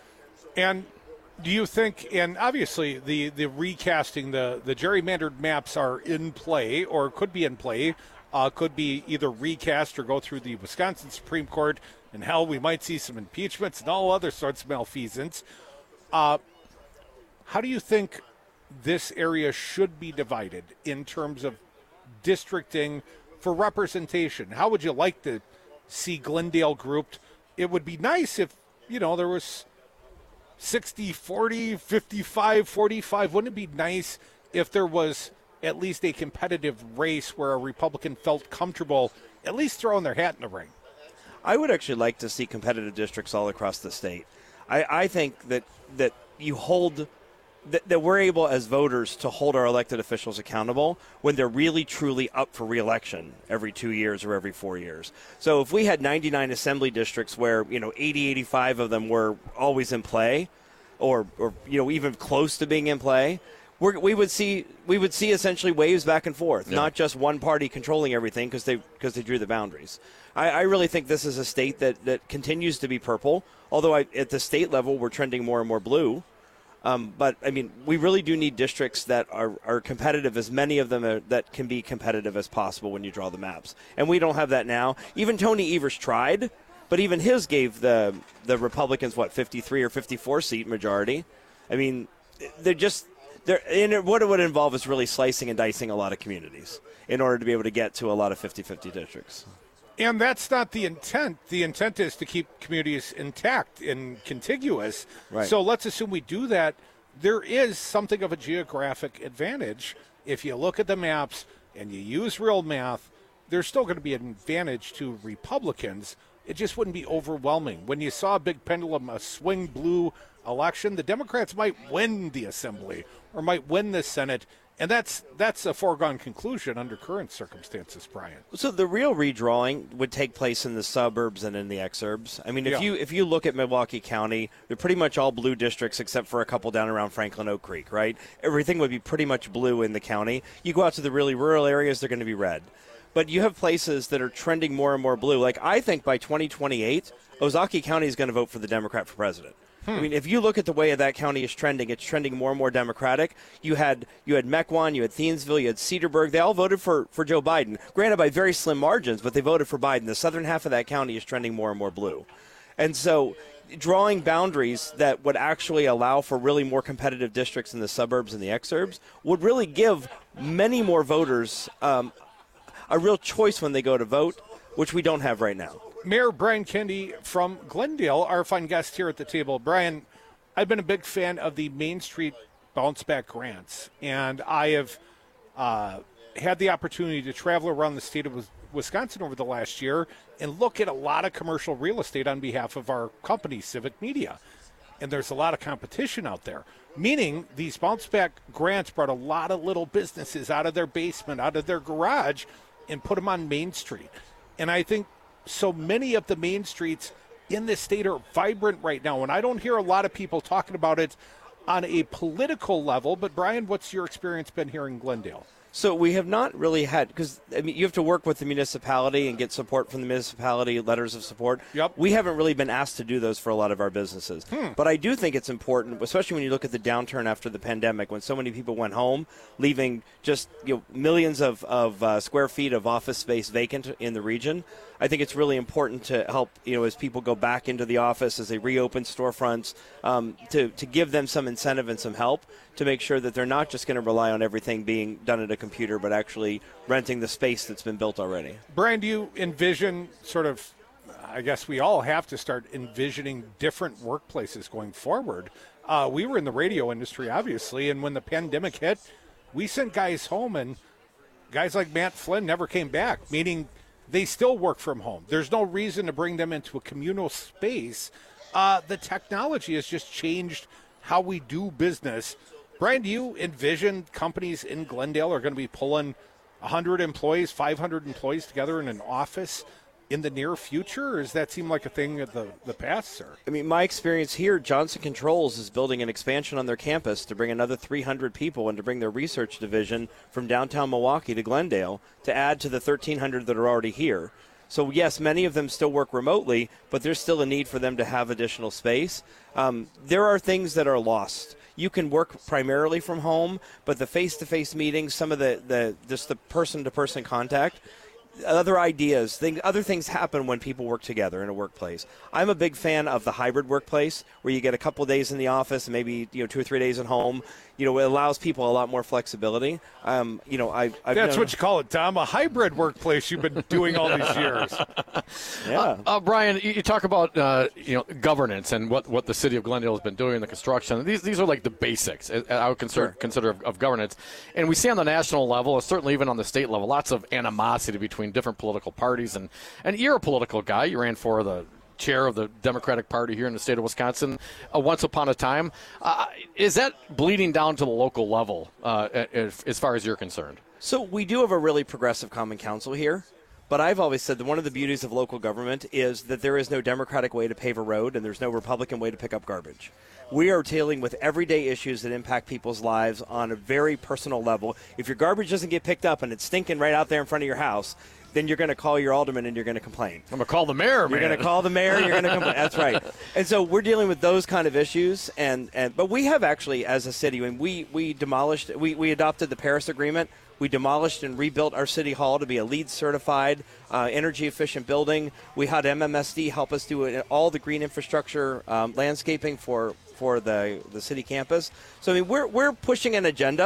And do you think, and obviously the, the recasting, the, the gerrymandered maps are in play or could be in play, uh, could be either recast or go through the Wisconsin Supreme Court, and hell, we might see some impeachments and all other sorts of malfeasance. Uh, how do you think this area should be divided in terms of districting for representation? How would you like to see Glendale grouped? It would be nice if, you know, there was sixty forty, fifty-five forty-five. Wouldn't it be nice if there was at least a competitive race where a Republican felt comfortable at least throwing their hat in the ring? I would actually like to see competitive districts all across the state. I, I think that, that you hold that, that we're able as voters to hold our elected officials accountable when they're really truly up for re-election every two years or every four years. So if we had ninety-nine assembly districts where, you know, eighty, eighty-five of them were always in play, or, or you know, even close to being in play, we're, we would see we would see essentially waves back and forth, yeah. not just one party controlling everything because they because they drew the boundaries. I, I really think this is a state that, that continues to be purple, although I, at the state level we're trending more and more blue. Um, but, I mean, we really do need districts that are, are competitive, as many of them are, that can be competitive as possible when you draw the maps. And we don't have that now. Even Tony Evers tried, but even his gave the the Republicans, what, fifty-three or fifty-four seat majority. I mean, they're just they're and what it would involve is really slicing and dicing a lot of communities in order to be able to get to a lot of fifty-fifty districts. And that's not the intent. The intent is to keep communities intact and contiguous. Right. So let's assume we do that. There is something of a geographic advantage. If you look at the maps and you use real math, there's still going to be an advantage to Republicans. It just wouldn't be overwhelming. When you saw a big pendulum, a swing blue election, the Democrats might win the Assembly or might win the Senate. And that's that's a foregone conclusion under current circumstances, Brian. So the real redrawing would take place in the suburbs and in the exurbs. I mean, if Yeah. you if you look at Milwaukee County, they're pretty much all blue districts except for a couple down around Franklin Oak Creek, right? Everything would be pretty much blue in the county. You go out to the really rural areas, they're going to be red. But you have places that are trending more and more blue. Like, I think by twenty twenty-eight, Ozaukee County is going to vote for the Democrat for president. I mean, if you look at the way that county is trending, it's trending more and more Democratic. You had you had Mequon, you had Thiensville, you had Cedarburg. They all voted for, for Joe Biden. Granted, by very slim margins, but they voted for Biden. The southern half of that county is trending more and more blue. And so drawing boundaries that would actually allow for really more competitive districts in the suburbs and the exurbs would really give many more voters um, a real choice when they go to vote, which we don't have right now. Mayor Brian Kennedy from Glendale, our fine guest here at the table. Brian, I've been a big fan of the Main Street bounce back grants, and I have uh, had the opportunity to travel around the state of Wisconsin over the last year and look at a lot of commercial real estate on behalf of our company, Civic Media. And there's a lot of competition out there, meaning these bounce back grants brought a lot of little businesses out of their basement, out of their garage, and put them on Main Street. And I think so many of the main streets in this state are vibrant right now, and I don't hear a lot of people talking about it on a political level. But, Brian, what's your experience been here in Glendale? So we have not really had, because I mean, you have to work with the municipality and get support from the municipality, letters of support. Yep. We haven't really been asked to do those for a lot of our businesses. Hmm. But I do think it's important, especially when you look at the downturn after the pandemic, when so many people went home, leaving just you know, millions of, of uh, square feet of office space vacant in the region. I think it's really important to help, you know, as people go back into the office, as they reopen storefronts, um, to, to give them some incentive and some help to make sure that they're not just going to rely on everything being done at a computer, but actually renting the space that's been built already. Brian, do you envision sort of, I guess we all have to start envisioning different workplaces going forward. Uh, we were in the radio industry, obviously, and when the pandemic hit, we sent guys home, and guys like Matt Flynn never came back, meaning they still work from home. There's no reason to bring them into a communal space. Uh, the technology has just changed how we do business. Brian, do you envision companies in Glendale are going to be pulling one hundred employees, five hundred employees together in an office in the near future, or does that seem like a thing of the, the past, sir? I mean, my experience here, Johnson Controls is building an expansion on their campus to bring another three hundred people and to bring their research division from downtown Milwaukee to Glendale to add to the thirteen hundred that are already here. So, yes, many of them still work remotely, but there's still a need for them to have additional space. Um, there are things that are lost. You can work primarily from home, but the face-to-face meetings, some of the, the just the person-to-person contact, other ideas, things, other things happen when people work together in a workplace. I'm a big fan of the hybrid workplace where you get a couple of days in the office and maybe you know two or three days at home. You know, it allows people a lot more flexibility. Um, you know, I, I've That's known, what you call it, Tom, a hybrid workplace you've been doing all these years. Yeah. Uh, uh, Brian, you, you talk about uh, you know governance and what, what the city of Glendale has been doing in the construction. These these are like the basics uh, I would consider Sure. consider of, of governance. And we see on the national level, certainly even on the state level, lots of animosity between different political parties. And, and you're a political guy. You ran for the chair of the Democratic Party here in the state of Wisconsin uh, once upon a time. Uh, is that bleeding down to the local level uh, as, as far as you're concerned? So we do have a really progressive common council here. But I've always said that one of the beauties of local government is that there is no Democratic way to pave a road and there's no Republican way to pick up garbage. We are dealing with everyday issues that impact people's lives on a very personal level. If your garbage doesn't get picked up and it's stinking right out there in front of your house, then you're going to call your alderman and you're going to complain. I'm going to call the mayor, You're man. going to call the mayor. You're going to complain. That's right. And so we're dealing with those kind of issues. And, and but we have actually, as a city, when we we demolished, we, we adopted the Paris Agreement. We demolished and rebuilt our city hall to be a LEED certified, uh, energy efficient building. We had M M S D help us do all the green infrastructure um, landscaping for for the the city campus. So I mean, we're we're pushing an agenda.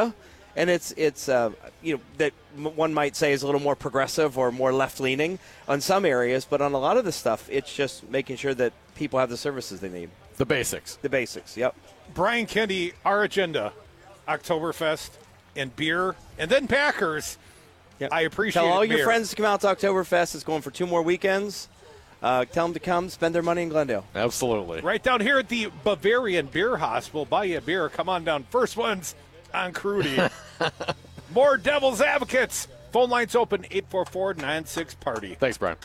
And it's it's uh, you know that one might say is a little more progressive or more left leaning on some areas, but on a lot of the stuff, it's just making sure that people have the services they need. The basics. The basics. Yep. Brian Kennedy, our agenda: Oktoberfest and beer, and then Packers. Yep. I appreciate. Tell all it, your Mayor. friends to come out to Oktoberfest. It's going for two more weekends. Uh, tell them to come spend their money in Glendale. Absolutely. Right down here at the Bavarian Beer House. We'll buy you a beer. Come on down. First one's on Crudy. More Devil's Advocates. Phone lines open eight four four, nine six party. Thanks, Brian.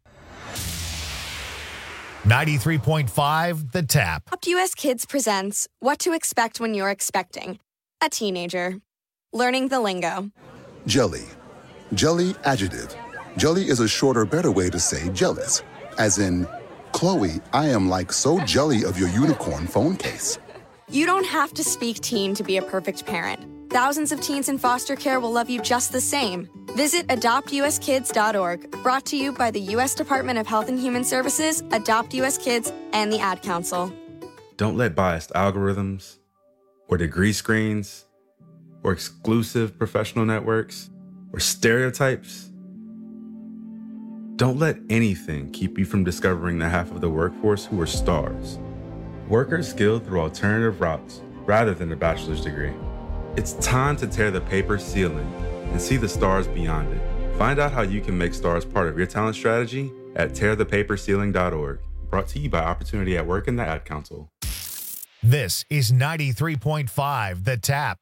ninety-three point five The Tap. Adopt U S Kids presents What to Expect When You're Expecting a Teenager. Learning the lingo. Jelly. Jelly adjective. Jelly is a shorter, better way to say jealous. As in, Chloe, I am like so jelly of your unicorn phone case. You don't have to speak teen to be a perfect parent. Thousands of teens in foster care will love you just the same. Visit adopt u s kids dot org, brought to you by the U S Department of Health and Human Services, Adopt U S Kids, and the Ad Council. Don't let biased algorithms or degree screens or exclusive professional networks or stereotypes. Don't let anything keep you from discovering the half of the workforce who are stars. Workers skilled through alternative routes rather than a bachelor's degree. It's time to tear the paper ceiling and see the stars beyond it. Find out how you can make stars part of your talent strategy at tear the paper ceiling dot org. Brought to you by Opportunity at Work and the Ad Council. This is ninety-three point five The Tap.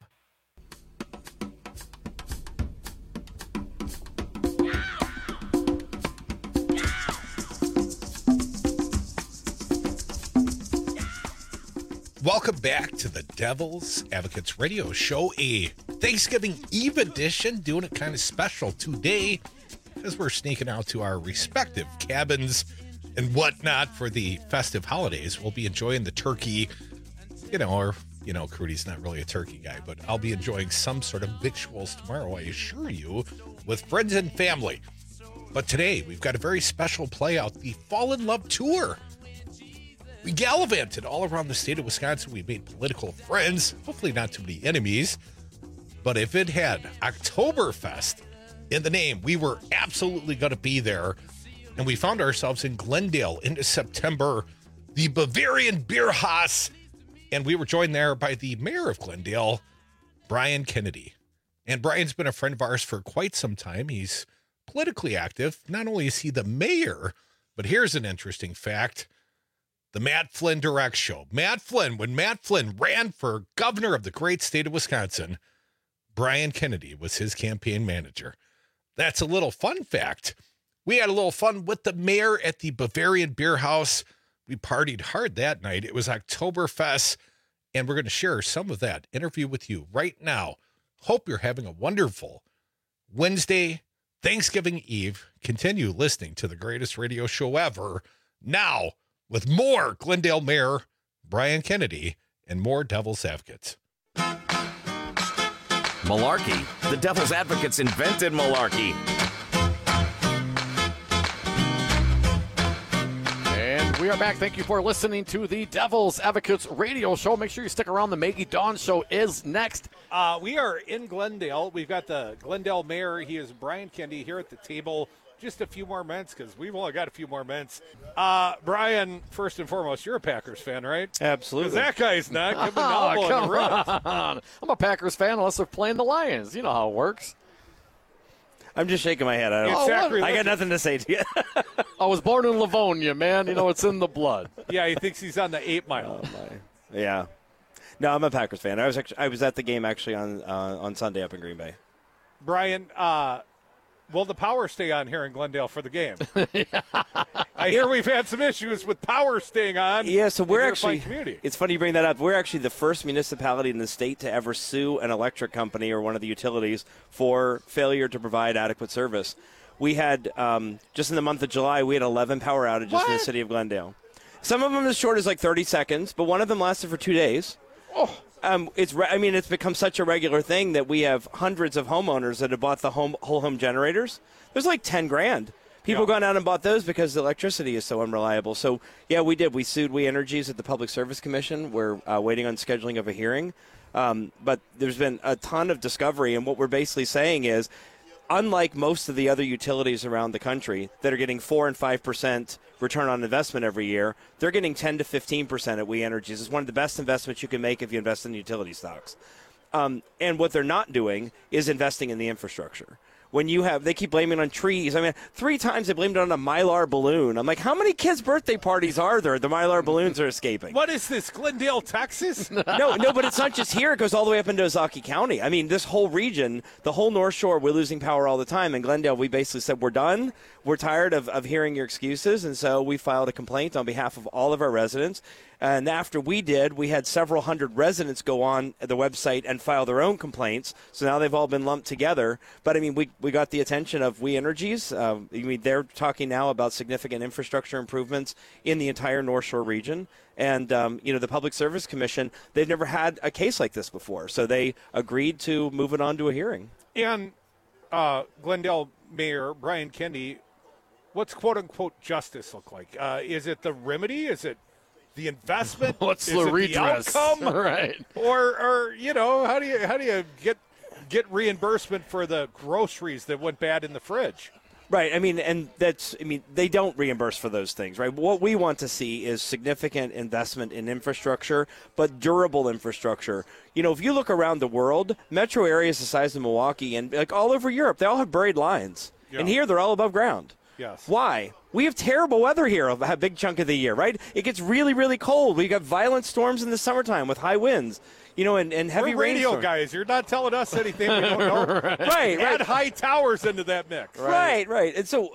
Welcome back to the Devil's Advocates Radio Show, a Thanksgiving Eve edition, doing it kind of special today as we're sneaking out to our respective cabins and whatnot for the festive holidays. We'll be enjoying the turkey, you know, or, you know, Crudy's not really a turkey guy, but I'll be enjoying some sort of victuals tomorrow, I assure you, with friends and family. But today, we've got a very special play out, the Fall in Love Tour. We gallivanted all around the state of Wisconsin. We made political friends, hopefully not too many enemies. But if it had Oktoberfest in the name, we were absolutely going to be there. And we found ourselves in Glendale into September, the Bavarian Beer Haus. And we were joined there by the mayor of Glendale, Brian Kennedy. And Brian's been a friend of ours for quite some time. He's politically active. Not only is he the mayor, but here's an interesting fact. The Matt Flynn Direct Show. Matt Flynn, when Matt Flynn ran for governor of the great state of Wisconsin, Brian Kennedy was his campaign manager. That's a little fun fact. We had a little fun with the mayor at the Bavarian Beer House. We partied hard that night. It was Oktoberfest, and we're going to share some of that interview with you right now. Hope you're having a wonderful Wednesday, Thanksgiving Eve. Continue listening to the greatest radio show ever. Now, with more Glendale Mayor Brian Kennedy and more Devil's Advocates. Malarkey. The Devil's Advocates invented malarkey. And we are back. Thank you for listening to the Devil's Advocates radio show. Make sure you stick around. The Maggie Dawn Show is next. Uh, we are in Glendale. We've got the Glendale mayor. He is Brian Kennedy here at the table. Just a few more minutes because we've only got a few more minutes. Uh, Brian, first and foremost, you're a Packers fan, right? Absolutely. Because that guy's not giving an Oh, elbow in come the ribs. on. I'm a Packers fan unless they're playing the Lions. You know how it works. I'm just shaking my head. I, don't, Exactly. I got nothing to say to you. I was born in Livonia, man. You know, it's in the blood. Yeah, he thinks he's on the eight mile. Oh, my. Yeah. No, I'm a Packers fan. I was actually I was at the game actually on uh, on Sunday up in Green Bay. Brian, uh, will the power stay on here in Glendale for the game? I hear we've had some issues with power staying on. Yeah, so we're in your actually, fine community. It's funny you bring that up. We're actually the first municipality in the state to ever sue an electric company or one of the utilities for failure to provide adequate service. We had, um, just in the month of July, we had eleven power outages What? in the city of Glendale. Some of them as short as like thirty seconds, but one of them lasted for two days. Oh. Um, it's. Re- I mean, it's become such a regular thing that we have hundreds of homeowners that have bought the home whole home generators. There's like ten grand. People Yeah. gone out and bought those because the electricity is so unreliable. So yeah, we did. We sued We Energies at the Public Service Commission. We're uh, waiting on scheduling of a hearing. Um, but there's been a ton of discovery, and what we're basically saying is, unlike most of the other utilities around the country that are getting four and five percent return on investment every year, they're getting ten to fifteen percent at We Energies. It's one of the best investments you can make if you invest in utility stocks. Um, and what they're not doing is investing in the infrastructure. When you have, they keep blaming on trees. I mean, three times they blamed it on a Mylar balloon. I'm like, how many kids' birthday parties are there? The Mylar balloons are escaping. What is this, Glendale, Texas? no, no, but it's not just here. It goes all the way up into Ozaukee County. I mean, this whole region, the whole North Shore, we're losing power all the time. In Glendale, we basically said, we're done. We're tired of, of hearing your excuses. And so we filed a complaint on behalf of all of our residents. And after we did, we had several hundred residents go on the website and file their own complaints. So now they've all been lumped together. But, I mean, we we got the attention of We Energies. Uh, I mean, they're talking now about significant infrastructure improvements in the entire North Shore region. And, um, you know, the Public Service Commission, they've never had a case like this before. So they agreed to move it on to a hearing. And uh, Glendale Mayor Brian Kennedy, what's quote-unquote justice look like? Uh, is it the remedy? Is it the investment? What's is the it redress? The outcome? Right. Or, or you know, how do you how do you get get reimbursement for the groceries that went bad in the fridge? Right. I mean, and that's, I mean, they don't reimburse for those things, right? What we want to see is significant investment in infrastructure, but durable infrastructure. You know, if you look around the world, metro areas the size of Milwaukee and like all over Europe, they all have buried lines. Yeah. And here they're all above ground. Yes. Why? We have terrible weather here a big chunk of the year, right? It gets really, really cold. We got violent storms in the summertime with high winds, you know, and, and heavy We're radio rainstorms. guys. You're not telling us anything we don't know. right, right. Add high towers into that mix. Right, right. right. And so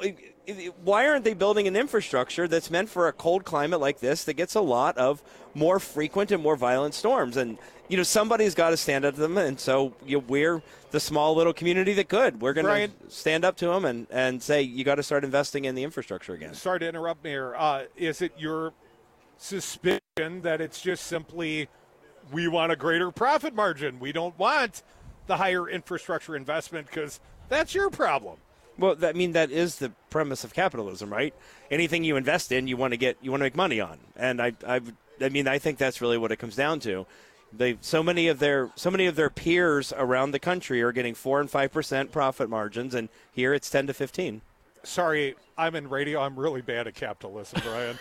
why aren't they building an infrastructure that's meant for a cold climate like this that gets a lot of more frequent and more violent storms? And, you know, somebody's got to stand up to them. And so you know, we're the small little community that could. We're going to stand up to them and, and say, you got to start investing in the infrastructure again. Sorry to interrupt, Mayor. Uh, is it your suspicion that it's just simply we want a greater profit margin? We don't want the higher infrastructure investment because that's your problem. Well, I mean, that is the premise of capitalism, right? Anything you invest in, you want to get, you want to make money on. And I, I, I mean, I think that's really what it comes down to. They so many of their so many of their peers around the country are getting four and five percent profit margins, and here it's ten to fifteen. Sorry, I'm in radio. I'm really bad at capitalism, Brian.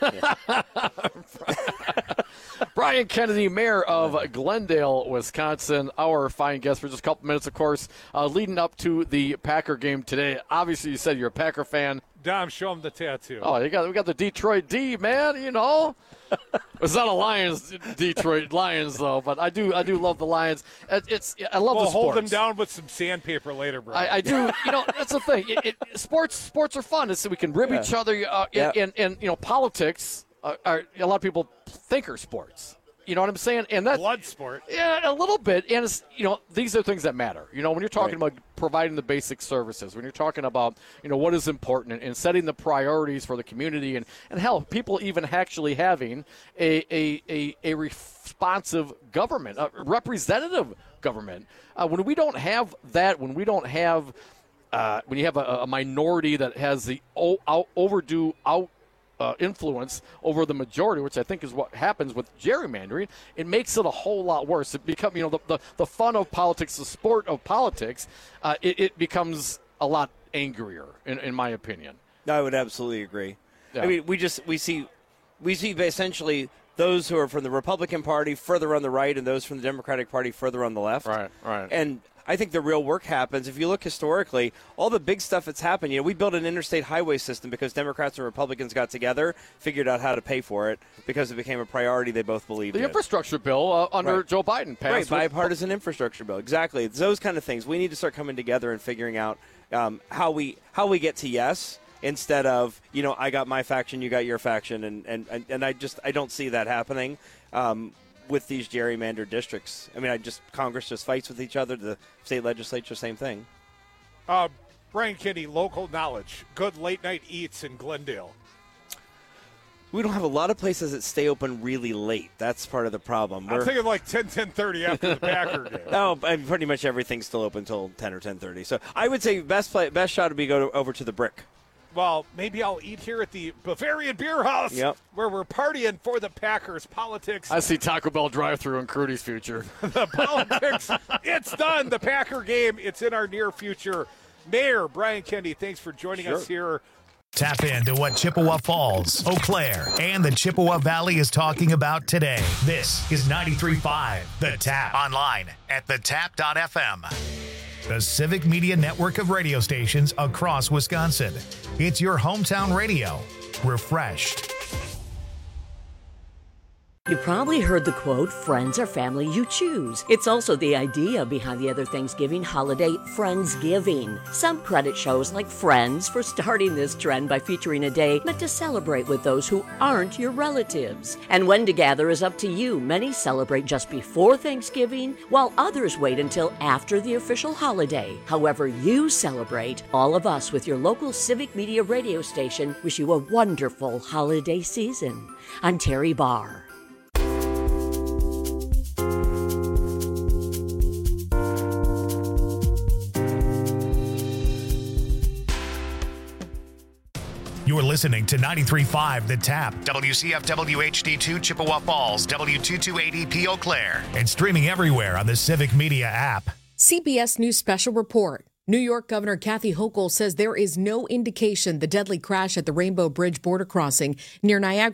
Brian Kennedy, mayor of Glendale, Wisconsin, our fine guest for just a couple minutes, of course, uh, leading up to the Packer game today. Obviously, you said you're a Packer fan. Dom, show him the tattoo. Oh, you got we got the Detroit D, man. You know, it's not a Lions, Detroit Lions though, but I do I do love the Lions. It, it's I love we'll the sports. Hold them down with some sandpaper later, bro. I, I do. You know, that's the thing. It, it, sports sports are fun. It's, we can rib yeah. each other. Uh, yeah. and, and you know, politics are, are a lot of people think are sports. You know what I'm saying? And that blood sport. Yeah, a little bit. And it's, you know, these are things that matter. You know, when you're talking right. about providing the basic services, when you're talking about, you know, what is important and, and setting the priorities for the community, and, and hell, people even actually having a a, a, a responsive government, a representative government. Uh, when we don't have that, when we don't have, uh, when you have a, a minority that has the o- out, overdue out. Uh, influence over the majority, which I think is what happens with gerrymandering, it makes it a whole lot worse. It becomes, you know, the, the, the fun of politics, the sport of politics, uh, it, it becomes a lot angrier, in, in my opinion. No, I would absolutely agree. Yeah. I mean, we just we see we see essentially those who are from the Republican Party further on the right, and those from the Democratic Party further on the left. Right, right. And I think the real work happens if you look historically. All the big stuff that's happened. You know, we built an interstate highway system because Democrats and Republicans got together, figured out how to pay for it because it became a priority they both believed the in. The infrastructure bill uh, under right. Joe Biden passed. Right, bipartisan infrastructure bill. Exactly. It's those kind of things. We need to start coming together and figuring out um, how we how we get to yes instead of, you know, I got my faction, you got your faction, and and, and, and I just I don't see that happening. Um, with these gerrymandered districts. I mean, I just Congress just fights with each other. The state legislature, same thing. Uh, Brian Kennedy, local knowledge, good late night eats in Glendale. We don't have a lot of places that stay open really late. That's part of the problem. I'm We're, thinking like ten, ten thirty after the Packer game. No, pretty much everything's still open until ten or ten thirty. So I would say best play, best shot would be go to, over to the Brick. Well, maybe I'll eat here at the Bavarian Beer House, yep. where we're partying for the Packers. Politics. I see Taco Bell drive-thru in Crudy's future. The politics, it's done. The Packer game, it's in our near future. Mayor Brian Kennedy, thanks for joining sure. us here. Tap into what Chippewa Falls, Eau Claire, and the Chippewa Valley is talking about today. This is ninety-three point five The Tap. Online at the tap dot f m. The Civic Media network of radio stations across Wisconsin. It's your hometown radio. Refreshed. You probably heard the quote, friends are family you choose. It's also the idea behind the other Thanksgiving holiday, Friendsgiving. Some credit shows like Friends for starting this trend by featuring a day meant to celebrate with those who aren't your relatives. And when to gather is up to you. Many celebrate just before Thanksgiving, while others wait until after the official holiday. However you celebrate, all of us with your local Civic Media radio station wish you a wonderful holiday season. I'm Terry Barr. You're listening to ninety-three point five The Tap, W C F W H D two Chippewa Falls, W two two eight E P Eau Claire, and streaming everywhere on the Civic Media app. C B S News Special Report. New York Governor Kathy Hochul says there is no indication the deadly crash at the Rainbow Bridge border crossing near Niagara